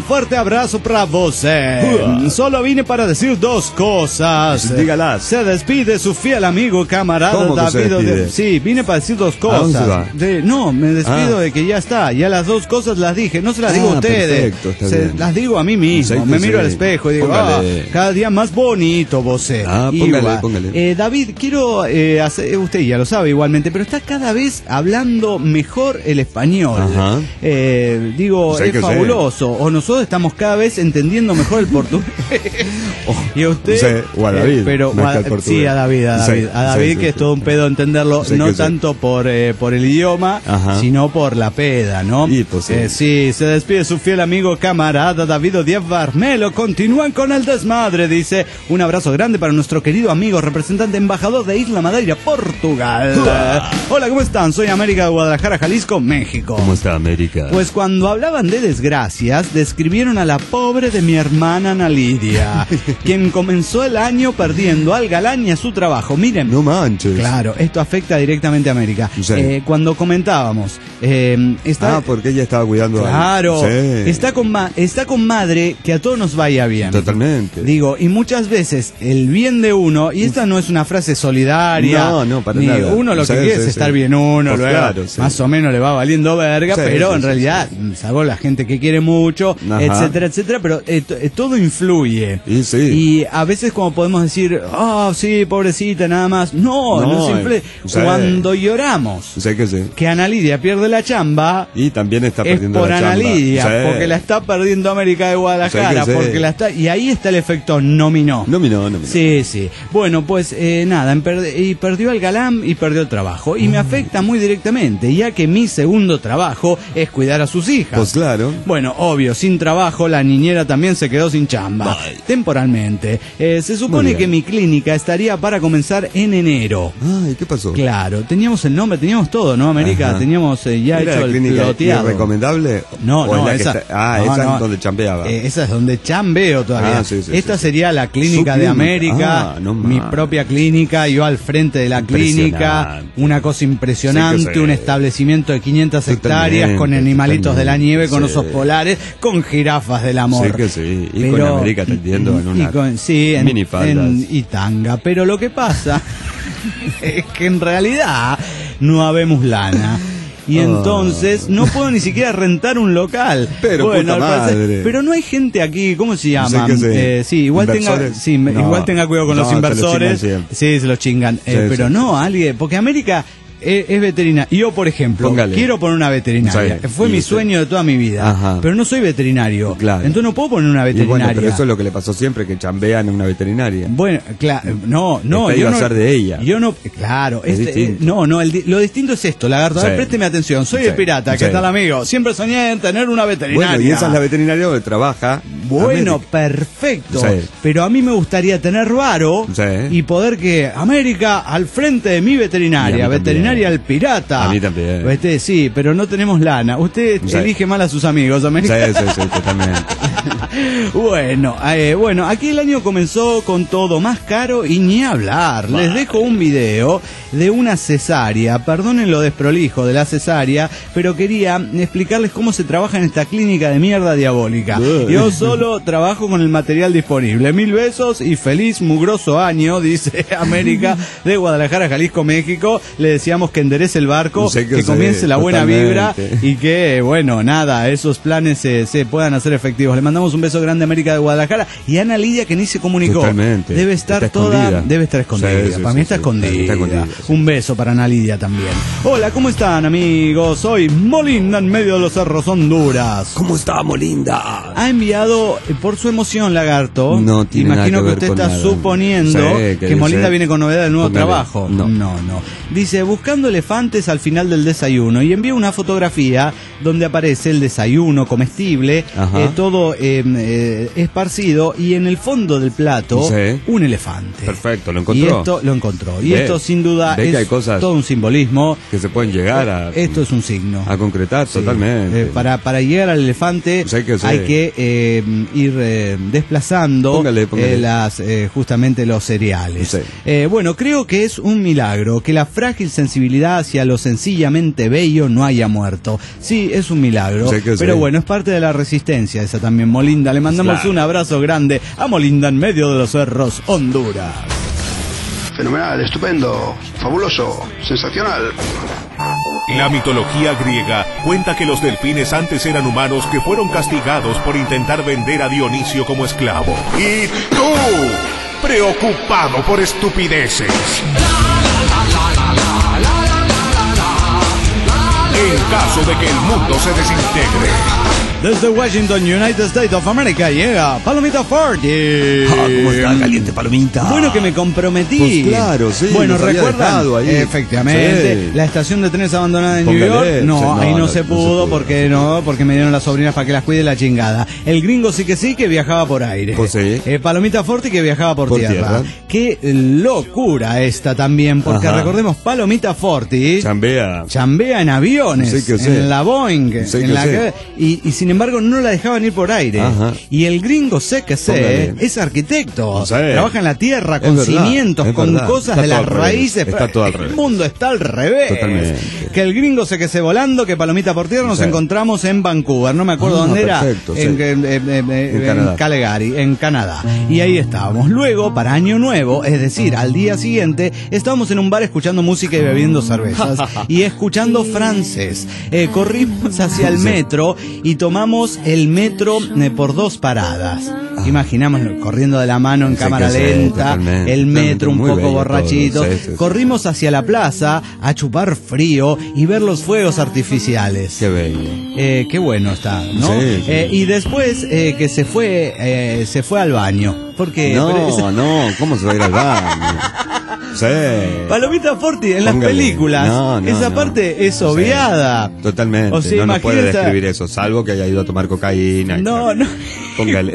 fuerte abrazo para vos. Eh. Solo vine para decir dos cosas. Dígalas. Se despide su fiel amigo, camarada ¿Cómo que se David. despide? De... Sí, vine para decir dos cosas. ¿A dónde se va? De... No, me despido Ah. de que ya está. Ya las dos cosas las dije. No se las digo Ah, a ustedes. perfecto, está Se bien. las digo a mí mismo. Sí, me sí, miro sí. al espejo y digo, Póngale. ah, cada día más bonito vos. eh. Ah, póngale, Igual. póngale. Eh, David, quiero eh, hacer, usted ya lo sabe igualmente, pero está cada vez hablando mejor el español. Ajá. Eh, digo, Sé es que sé. fabuloso. O nosotros estamos cada vez entendiendo mejor el portugués. Y a usted. sé, o a David, eh, pero, más o a- que al portugués. sí, a David, a Sí, David. A David, sí, que sí, es sí. todo un pedo entenderlo, Sé no que sí. tanto por, eh, por el idioma, Ajá. sino por la peda, ¿no? Y, pues, sí. Eh, sí, se despide su fiel amigo, camarada David Díaz Barmelo. Continúan con el desmadre, dice. Un abrazo grande para nuestro querido amigo, representante embajador de Isla Madeira, Portugal. Hola, ¿cómo están? Soy América de Guadalajara, Jalisco, México. ¿Cómo está América? Pues cuando hablaban de desgracias, describieron a la pobre de mi hermana Ana Lidia, quien comenzó el año perdiendo al galán y a su trabajo. Miren, No manches. claro, esto afecta directamente a América. Sí. Eh, cuando comentábamos, eh, está... Ah, porque ella estaba cuidando a Claro, Sí. está, con ma- está con madre que a todos nos vaya bien. Totalmente. Digo, y muchas veces el bien de uno, y esta no es una frase solidaria. No, no, para ni nada. Uno lo que Sí, quiere sí, es sí. estar bien uno, Pues luego claro, sí. más o menos le va valiendo verga, Sí, pero sí, en sí, realidad, salvo la gente que quiere mucho, Ajá. etcétera, etcétera, pero eh, t- eh, todo influye. Y sí. Y a veces como podemos decir, ah, sí, pobrecita, nada más. No, no, No, simple. sí. Cuando lloramos Sé que sí. que Ana Lidia pierde la chamba, Y también está es perdiendo por la Ana chamba. Lidia, Sí. porque la está perdiendo América de Guadalajara, Sí que sí. porque la está, y ahí está el efecto nominó. Nominó, nominó. Sí, sí. Bueno, pues eh, nada, en perde- y perdió el galán y perdió el trabajo. Y me afecta muy directamente, ya que mi segundo trabajo es cuidar a sus hijas. Pues claro. Bueno, obvio, sin trabajo, la niñera también se quedó sin chamba. Temporalmente. Eh, se Muy supone bien. que mi clínica estaría para comenzar en enero. Ay, ¿qué pasó? Claro, teníamos el nombre, teníamos todo, ¿no, América? Ajá. Teníamos eh, ya ¿Era hecho la el clínica ploteado. irrecomendable? No, ¿O es no, la que esa, está- Ah, no, esa no. es donde chambeaba. Eh, esa es donde chambeo todavía. Ah, sí, sí, Esta sí. sería la clínica Su de clínica. América, Ah, no mi más. propia clínica, yo al frente de la clínica, Impresionante. una cosa impresionante, Sí que sí. un establecimiento de quinientas Totalmente, hectáreas con animalitos de la totalmente, nieve, con sí. osos polares, con jirafas del amor. Sí que sí, y Pero- con América atendiendo en y una con- sí, en, minifaldas. en- y tanga. Pero lo que pasa es que en realidad no habemos lana. Y Ah. entonces no puedo ni siquiera rentar un local. Pero, puta al parecer- madre. pero no hay gente aquí, ¿cómo se llama? Sí que sí. Eh, sí, igual tenga, ¿Inversores? sí, me- No. igual tenga cuidado con No, los se lo inversores. chingan siempre. Sí, se los chingan. Eh, Sí, pero sí. no, alguien, porque América es, es veterinaria. Yo, por ejemplo, Póngale. quiero poner una veterinaria. Sí, Fue y mi usted. sueño de toda mi vida. Ajá. Pero no soy veterinario. Claro. Entonces no puedo poner una Y veterinaria. bueno, pero eso es lo que le pasó siempre, que chambean en una veterinaria. Bueno, claro, no, no, Esta yo iba a no, ser de ella. Yo no, claro, Es este, distinto. eh, no, no, el di- lo distinto es esto, lagarto. A ver, Sí. présteme atención, soy Sí. el pirata, ¿qué Sí. tal, amigo? Siempre soñé en tener una veterinaria. Bueno, y esa es la veterinaria donde trabaja. Bueno, América. perfecto. Sí. Pero a mí me gustaría tener varo Sí. y poder que América al frente de mi Y a veterinaria, mí veterinaria también. el pirata. A mí también. Este, sí, pero no tenemos lana. Usted Sí. elige mal a sus amigos, América. Sí, sí, sí, totalmente. Bueno, eh, bueno, aquí el año comenzó con todo más caro y ni hablar. Les dejo un video de una cesárea. Perdonen lo desprolijo de la cesárea, pero quería explicarles cómo se trabaja en esta clínica de mierda diabólica. Ugh. Yo solo trabajo con el material disponible. Mil besos y feliz mugroso año, dice América de Guadalajara, Jalisco, México. Le deseamos que enderece el barco, Sé que que sí, comience la buena totalmente. vibra y que, bueno, nada, esos planes se, se puedan hacer efectivos. Le mandamos un beso grande a América de Guadalajara y a Ana Lidia, que ni se comunicó. Totalmente. Debe estar Está toda, escondida. debe estar escondida. Sí, sí, para sí, mí está sí, escondida. está escondida, sí. Un beso para Ana Lidia también. Hola, ¿cómo están, amigos? Soy Molinda en medio de los cerros Honduras. ¿Cómo está, Molinda? Ha enviado, eh, por su emoción, Lagarto. No tiene Imagino nada que que usted ver está con nada. suponiendo Sí, que, que Molinda dice- viene con novedad del nuevo Póngale. trabajo. No. no, no. Dice, buscando elefantes al final del desayuno, y envía una fotografía donde aparece el desayuno comestible, Ajá. eh, todo eh, eh, esparcido, y en el fondo del plato, Sí. un elefante. Perfecto, lo Y encontró. esto lo encontró. Y Ve, esto sin duda ve que es hay cosas todo un simbolismo. Que se pueden llegar a, Esto es un signo. a concretar Sí. totalmente. Eh, para, para llegar al elefante Sí, que sí. hay que eh, ir eh, desplazando Póngale, póngale. eh, las, eh, justamente los cereales. Sí. Eh, bueno, creo que es un milagro que la frágil sensibilidad sensibilidad hacia lo sencillamente bello no haya muerto. Sí, es un milagro, sí que pero sí. bueno, es parte de la resistencia esa también, Molinda. Le mandamos Claro. un abrazo grande a Molinda en medio de los cerros, Honduras. Fenomenal, estupendo, fabuloso, sensacional. La mitología griega cuenta que los delfines antes eran humanos que fueron castigados por intentar vender a Dionisio como esclavo. Y tú, preocupado por estupideces. En caso de que el mundo se desintegre. Desde Washington, United States of America, llega Palomita Forti. Ah, ¿cómo está? Caliente palomita. Bueno, que me comprometí. Pues claro, sí, Bueno, nos había recuerdan, dejado ahí. efectivamente, Sí. la estación de trenes abandonada en Póngale, New York. No, sí, no, ahí no, no, se no se pudo, pudo, porque no, porque me dieron las sobrinas para que las cuide la chingada. El gringo sí que sí que viajaba por aire. Pues sí. Eh, Palomita Forti que viajaba por, Por tierra. tierra. Qué locura esta también, porque Ajá. recordemos, Palomita Forti Chambea. chambea en aviones, Sí que sí. en la Boeing, Sí en que la sí. que- y, y sin embargo no la dejaban ir por aire. Ajá. Y el gringo sé que sé, Póngale. es arquitecto, Sí. trabaja en la tierra Es con verdad, cimientos, es con verdad. cosas Está de todo las al revés, raíces. está pero todo al el revés. mundo está al revés. Totalmente. Que el gringo sé que sé volando, que Palomita por tierra nos Sí. encontramos en Vancouver, no me acuerdo Ah, dónde perfecto, era, sí. en, en- en- en- en Canadá. Calgary, en Canadá. Y ahí estábamos. Luego, para Año Nuevo, es decir, al día siguiente, estábamos en un bar escuchando música y bebiendo cervezas y escuchando francés. Eh, corrimos hacia el metro y tomamos el metro eh, por dos paradas. Imaginamos corriendo de la mano en Sí cámara que sí, lenta, totalmente, el metro un muy poco bello borrachito. todo, sí, sí, sí. Corrimos hacia la plaza a chupar frío y ver los fuegos artificiales. Qué bello. Eh, qué bueno está, ¿no? Sí, sí. Eh, y después eh, que se fue, eh, se fue al baño. Porque No, no, ¿cómo se va a ir al baño? Sí. Palomita Forti en las Póngale. películas, No, no, esa no. parte es Sí, obviada. totalmente. O sea, no nos puede imagínate- describir eso, salvo que haya ido a tomar cocaína. y No, tal. no. Póngale.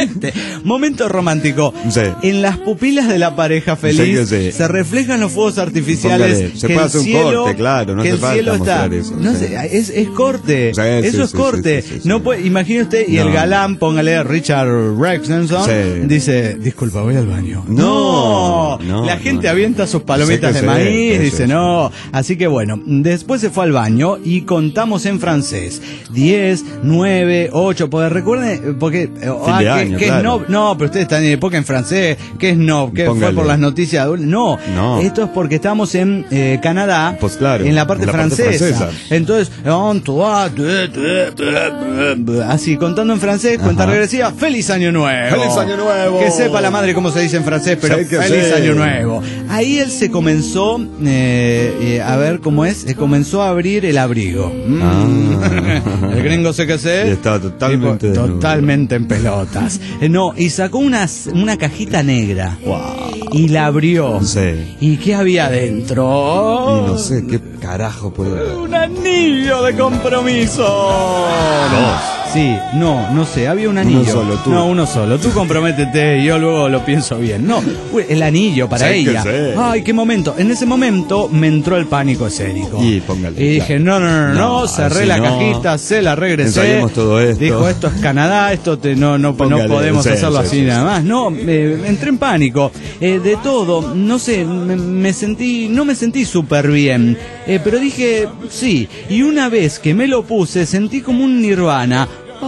Momento romántico. Sí. En las pupilas de la pareja feliz Sí que sí. se reflejan los fuegos artificiales. Póngale. Se que puede el hacer un cielo- corte, claro, no que hace el falta cielo está. mostrar eso, No sí. sé, es, es corte. Sí, eso sí, es sí, corte. sí, sí, sí, no sí. puede, imagine usted, y el No. galán, póngale Richard Rexenson, Sí. dice, disculpa, voy al baño. No, no, La gente no. avienta sus palomitas Sí de que sí, maíz, sí, dice, sí, no. Así que bueno, después se fue al baño y contamos en francés. diez, nueve, ocho, porque recuerden, porque, ah, de que, año, que es claro. no, no, pero ustedes están en época en francés, que es no, que fue Póngale. por las noticias, no, No. esto es porque estamos en eh, Canadá, Pues claro, en la parte en la parte francesa. francesa. Entonces, un, trois, deux, deux, deux, así, contando en francés, cuenta Ajá. regresiva, feliz año nuevo. ¡Feliz año nuevo! Que sepa la madre cómo se dice en francés, pero Sí que feliz sí. año nuevo. Ahí él se comenzó, eh, eh, a ver cómo es, eh, comenzó a abrir el abrigo. Mm. Ah. El gringo sé que sé. Y estaba totalmente Tipo, desnudo. totalmente en pelotas. Eh, no, y sacó una, una cajita negra. Wow. Y la abrió. Sí. ¿Y qué había dentro? Y no sé qué carajo puede haber. Un anillo de compromiso. Dos. Sí, no, no sé, había un anillo. solo, tú. No, uno solo. Tú comprométete y yo luego lo pienso bien. No, uy, el anillo para Sí que ella. sí. Ay, qué momento. En ese momento me entró el pánico escénico. Y póngale, Y dije, claro. no, no, no, no, No, cerré así la no. cajita, se la regresé. Ensayemos todo esto. Dijo, esto es Canadá, esto te, no, no, no Póngale, podemos sí, hacerlo sí, así sí, nada sí. más. No, eh, entré en pánico. Eh, de todo, no sé, me, me sentí, no me sentí súper bien. Eh, pero dije, sí. Y una vez que me lo puse, sentí como un nirvana.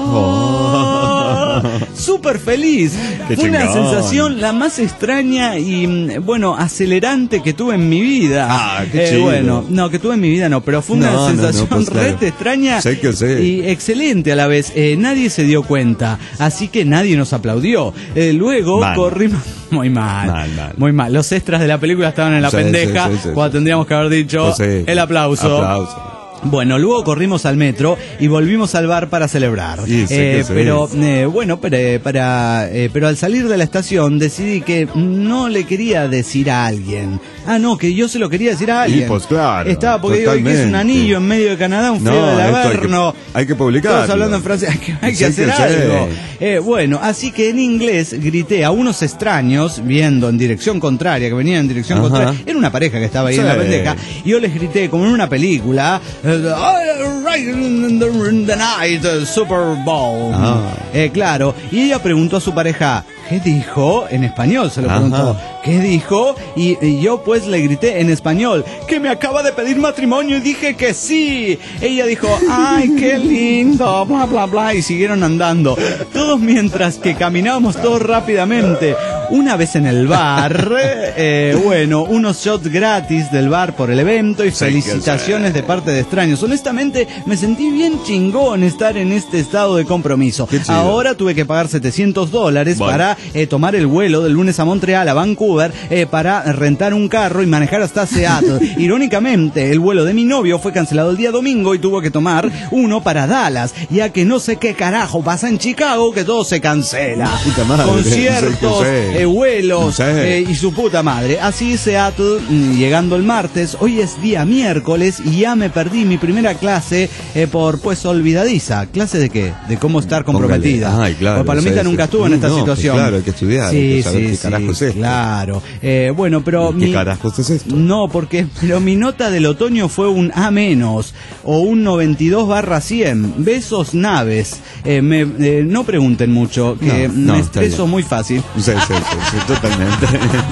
Oh, súper feliz. Qué Fue una chingón. sensación la más extraña y mm, bueno, acelerante que tuve en mi vida. Ah, qué Eh, chido. bueno, no, que tuve en mi vida no, pero fue una No, no, no, sensación pues, claro. rete extraña Sé que sí. y excelente a la vez. Eh, nadie se dio cuenta, así que nadie nos aplaudió. Eh, luego Mal. corrimos muy mal, Mal, mal. muy mal. Los extras de la película estaban en la Sí, pendeja sí, sí, sí, cuando sí. tendríamos que haber dicho Pues sí. el aplauso. Aplauso. Bueno, luego corrimos al metro y volvimos al bar para celebrar. Sí, sé que Eh, sí. pero eh, bueno, pero, eh, para, eh, pero al salir de la estación decidí que no le quería decir a alguien. Ah, no, que yo se lo quería decir a alguien. pues claro, Estaba porque digo, "Ay, que es un totalmente. anillo en medio de Canadá, un frío No, del esto hay que- averno. hay que publicarlo. Todos hablando en francés, hay que, hay que Sí, hacer que sí. algo. Eh, bueno, así que en inglés grité a unos extraños viendo en dirección contraria, que venían en dirección Ajá. contraria. Era una pareja que estaba ahí en Sí. la pendeja. Y yo les grité como en una película, eh, right in the, in the night, uh, Super Bowl. Ah. Eh, claro, y ella preguntó a su pareja, ¿qué dijo? En español se lo preguntó. Ajá. ¿Qué dijo? Y, y yo pues le grité en español, que me acaba de pedir matrimonio, y dije que sí. Ella dijo, ay, qué lindo, bla, bla, bla, y siguieron andando. Todos mientras que caminábamos todos rápidamente. Una vez en el bar, eh, bueno, unos shots gratis del bar por el evento y Sí, felicitaciones de parte de extraños. Honestamente, me sentí bien chingón estar en este estado de compromiso. Qué chido. Ahora tuve que pagar setecientos dólares Bueno. para eh, tomar el vuelo del lunes a Montreal, a Vancouver, eh, para rentar un carro y manejar hasta Seattle. Irónicamente, el vuelo de mi novio fue cancelado el día domingo y tuvo que tomar uno para Dallas, ya que no sé qué carajo pasa en Chicago, que todo se cancela. Puta madre, Conciertos, no sé qué sé. eh, vuelos No sé. eh, y su puta madre. Así Seattle, mm, llegando el martes, hoy es día miércoles y ya me perdí mi primera clase eh, por pues olvidadiza. ¿Clase de qué? De cómo estar comprometida. Póngale. Ay, claro, Porque Palomita sí, nunca sí. estuvo en esta No, situación. claro, hay que estudiar, Sí, hay que saber sí, qué sí, carajo es esto. claro. Eh, bueno, pero ¿Qué mi- carajos es esto? No, porque pero mi nota del otoño fue un A menos o un noventa y dos barra cien. Besos naves. Eh, me, eh, no pregunten mucho, que No, no, me está estreso bien. muy fácil. Sí, sí, sí, sí, totalmente.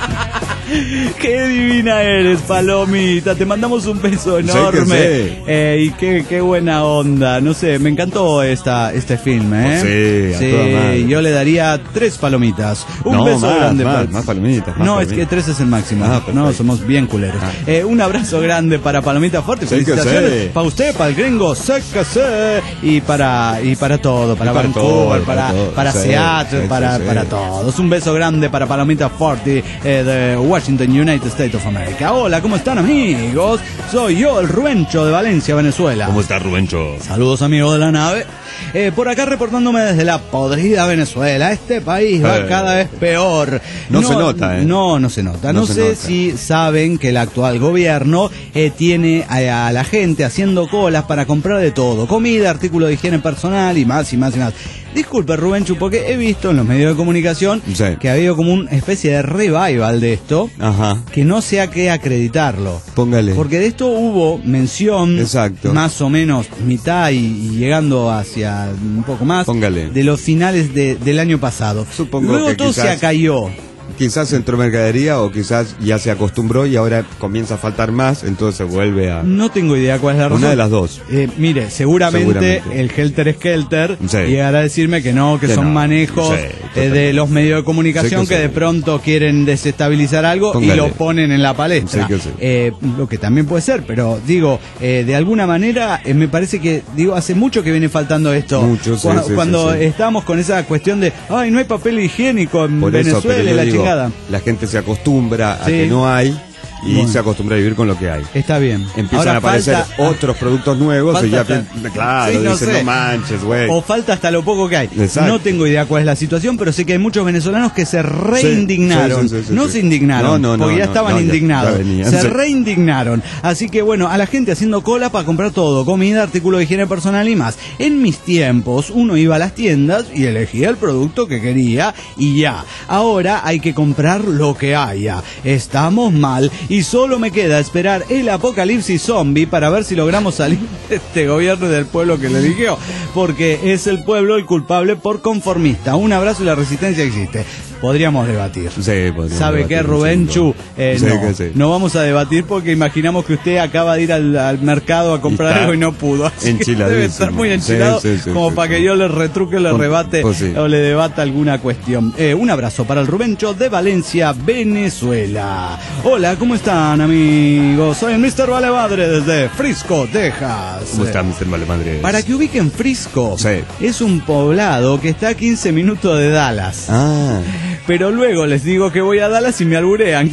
Qué divina eres, Palomita. Te mandamos un beso Sí, enorme. que sí. Eh, y qué, qué buena onda. No sé, me encantó esta, este film, ¿eh? Oh, sí, a toda madre. yo le daría tres palomitas. Un No, beso más, grande. más, para- más palomitas, más no, es palomitas. que tres es el máximo. Ah, perfecto. no, somos bien culeros. Ah. Eh, un abrazo grande para Palomita Fuerte. Sí, que Felicitaciones sí. para usted, para el gringo. Sé que sé. Y para, y para todo. Para Y para Vancouver, todo, para, para todo. para Sí, Seattle, sí, para, sí, para sí. todos. Un beso grande para Palomita Forti eh, de Washington, United States of America. Hola, ¿cómo están, amigos? Soy yo, el Ruencho de Valencia, Venezuela. ¿Cómo está, Rubencho? Saludos, amigos de la nave. Eh, por acá reportándome desde la podrida Venezuela. Este país va Eh. cada vez peor. No se nota, ¿eh? No, no se nota. No, No se sé nota. si saben que el actual gobierno eh, tiene a, a la gente haciendo colas para comprar de todo. Comida, artículos de higiene personal y más y más y más. Disculpe, Rubenchu, porque he visto en los medios de comunicación Sí. que ha habido como una especie de revival de esto, Ajá. que no sé a qué acreditarlo. Póngale. Porque de esto hubo mención, Exacto. más o menos mitad y, y llegando hacia un poco más, Póngale. de los finales de- del año pasado. Supongo Luego que todo quizás- se acalló. Quizás entró mercadería o quizás ya se acostumbró y ahora comienza a faltar más, entonces se vuelve a... No tengo idea cuál es la razón. Una de las dos. Eh, mire, seguramente, Seguramente. el Helter Skelter Sí. llegará a decirme que no, que, Que son no. manejos Sí, eh, de totalmente. los medios de comunicación Sí, que que de sí. pronto quieren desestabilizar algo y Póngale. lo ponen en la palestra. Sí, que sí. Eh, lo que también puede ser, pero digo, eh, de alguna manera eh, me parece que, digo, hace mucho que viene faltando esto. Mucho, sí, Cuando, sí, sí, cuando sí. estamos con esa cuestión de, ay, no hay papel higiénico en Por eso, Venezuela pero y yo la digo, chingada. la gente se acostumbra a Sí. que no hay y Bueno. se acostumbra a vivir con lo que hay. Está bien. Empiezan Ahora a aparecer falta- otros productos nuevos y falta ya, hasta- pi- claro, Sí, no dicen, sé. no manches, güey. O falta hasta lo poco que hay. Exacto. No tengo idea cuál es la situación, pero sé que hay muchos venezolanos que se reindignaron. sí, sí, sí, no sí. se indignaron, No, no, no, porque ya no, estaban no, ya- indignados. ya venían, se sí. reindignaron. Así que bueno, a la gente haciendo cola para comprar todo, comida, artículos de higiene personal y más. En mis tiempos, uno iba a las tiendas y elegía el producto que quería y ya. Ahora hay que comprar lo que haya. Estamos mal y solo me queda esperar el apocalipsis zombie para ver si logramos salir de este gobierno y del pueblo que lo eligió, porque es el pueblo el culpable por conformista. Un abrazo y la resistencia existe. Podríamos debatir. Sí, podríamos ¿Sabe qué, debatir, Rubenchu? sí, Eh, sí, no, que sí. no vamos a debatir porque imaginamos que usted acaba de ir al, al mercado a comprar Y está algo y no pudo. Así que enchiladísimo. debe estar muy enchilado Sí, sí, sí, como sí, para sí. que yo le retruque, le Pues- rebate pues sí. o le debata alguna cuestión. Eh, un abrazo para el Rubencho de Valencia, Venezuela. Hola, ¿cómo están, amigos? Soy el mister Valemadre desde Frisco, Texas. ¿Cómo está, mister Valemadre? Para que ubiquen Frisco, Sí. es un poblado que está a quince minutos de Dallas. Ah, Pero luego les digo que voy a Dallas y me alburean.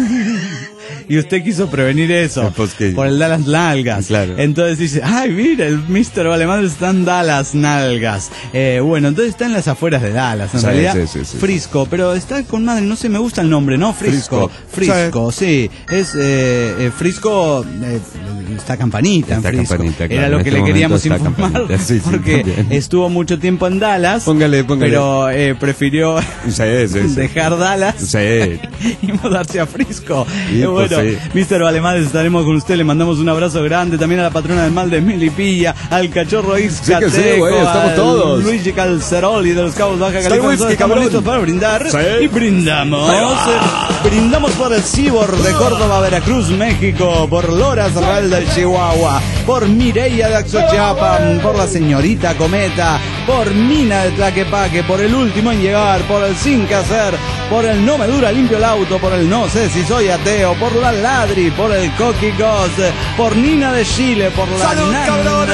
Y usted quiso prevenir eso Pues que- por el Dallas Nalgas. Claro. Entonces dice, ay, mira, el mister Valemadre está en Dallas Nalgas. Eh, bueno, entonces está en las afueras de Dallas, en Sí, realidad. sí, sí, sí, Frisco, pero está con madre, no sé, me gusta el nombre, ¿no? Frisco. Frisco. Frisco, sí. Es eh, eh, Frisco, eh, está Campanita Está en Frisco. Campanita, claro, Era lo en que este le queríamos momento está informar, Campanita, sí, sí, porque también. estuvo mucho tiempo en Dallas, Póngale, póngale. pero eh, prefirió Sí, sí, sí. dejar Dallas Sí. y mudarse a Frisco. Sí, Eh, bueno, pues sí. mister Valemades, estaremos con usted, le mandamos un abrazo grande, también a la patrona del mal de Milipilla, al cachorro Iscateco, Sí que sí, güey, estamos al todos. Luigi Calzeroli de los Cabos Baja Está California. whisky, Estamos cabrón. listos para brindar Sí. y brindamos. Eh, Brindamos por el Cibor de Córdoba, Veracruz, México, por Loras Real de Chihuahua, por Mireia de Axochiapan, por la señorita Cometa, por Mina de Tlaquepaque, por el último en llegar, por el Sin Que Hacer, por el No Me Dura Limpio el Auto, por el No Sé Si Soy Ateo, por la Ladri, por el Coqui Ghost, por Nina de Chile, por la ¡Salud, Nana. cabrones!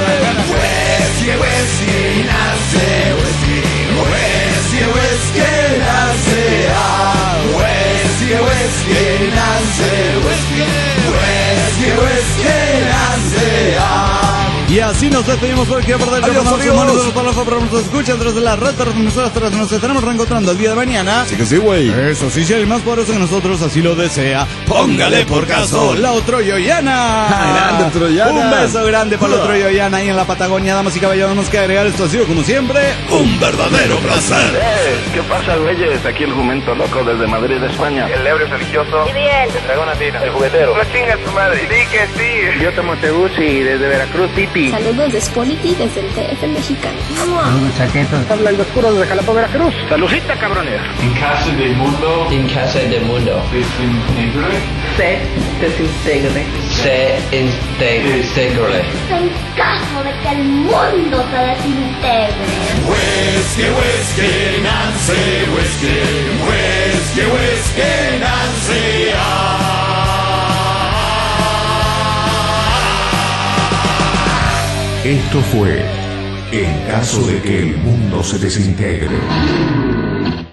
Whisky, whisky, nace, whisky, whisky, whisky, nace, ah, whisky, whisky, nace, whisky, whisky, whisky, nace, ah. Y así nos despedimos por aquí a perder. Adiós, Mandamos amigos. humanos de los palajos, pero nos escuchan tras de la red transmisoras, tras nos estaremos reencontrando el día de mañana. Sí que sí, güey. Eso sí, si el más poderoso que nosotros así lo desea, póngale por caso la Troyoyana. Grande, Troyana. Un beso grande para la Troyoyana ahí en la Patagonia, damas y caballeros. Tenemos que agregar esto ha sido como siempre un verdadero placer. Eh, ¿qué pasa, güeyes? Aquí el jumento loco desde Madrid, España. El ebrio religioso. Y bien. El dragón latino. El juguetero. No chinga su madre. Sí que sí. Yo tomo Teguci desde Veracruz City. Saludos de Spoliti desde el T F mexicano. Saludos, chaquetos. Habla el oscuro desde Jalapa, Veracruz. Saludcita, cabrones. En casa del mundo. En casa del mundo. Desintegre. Se desintegre. Se integre. En caso de que el mundo se desintegre. Whisky, whisky, Nancy, whisky, whisky, whisky, Nancy, ah. Esto fue En caso de que el mundo se desintegre.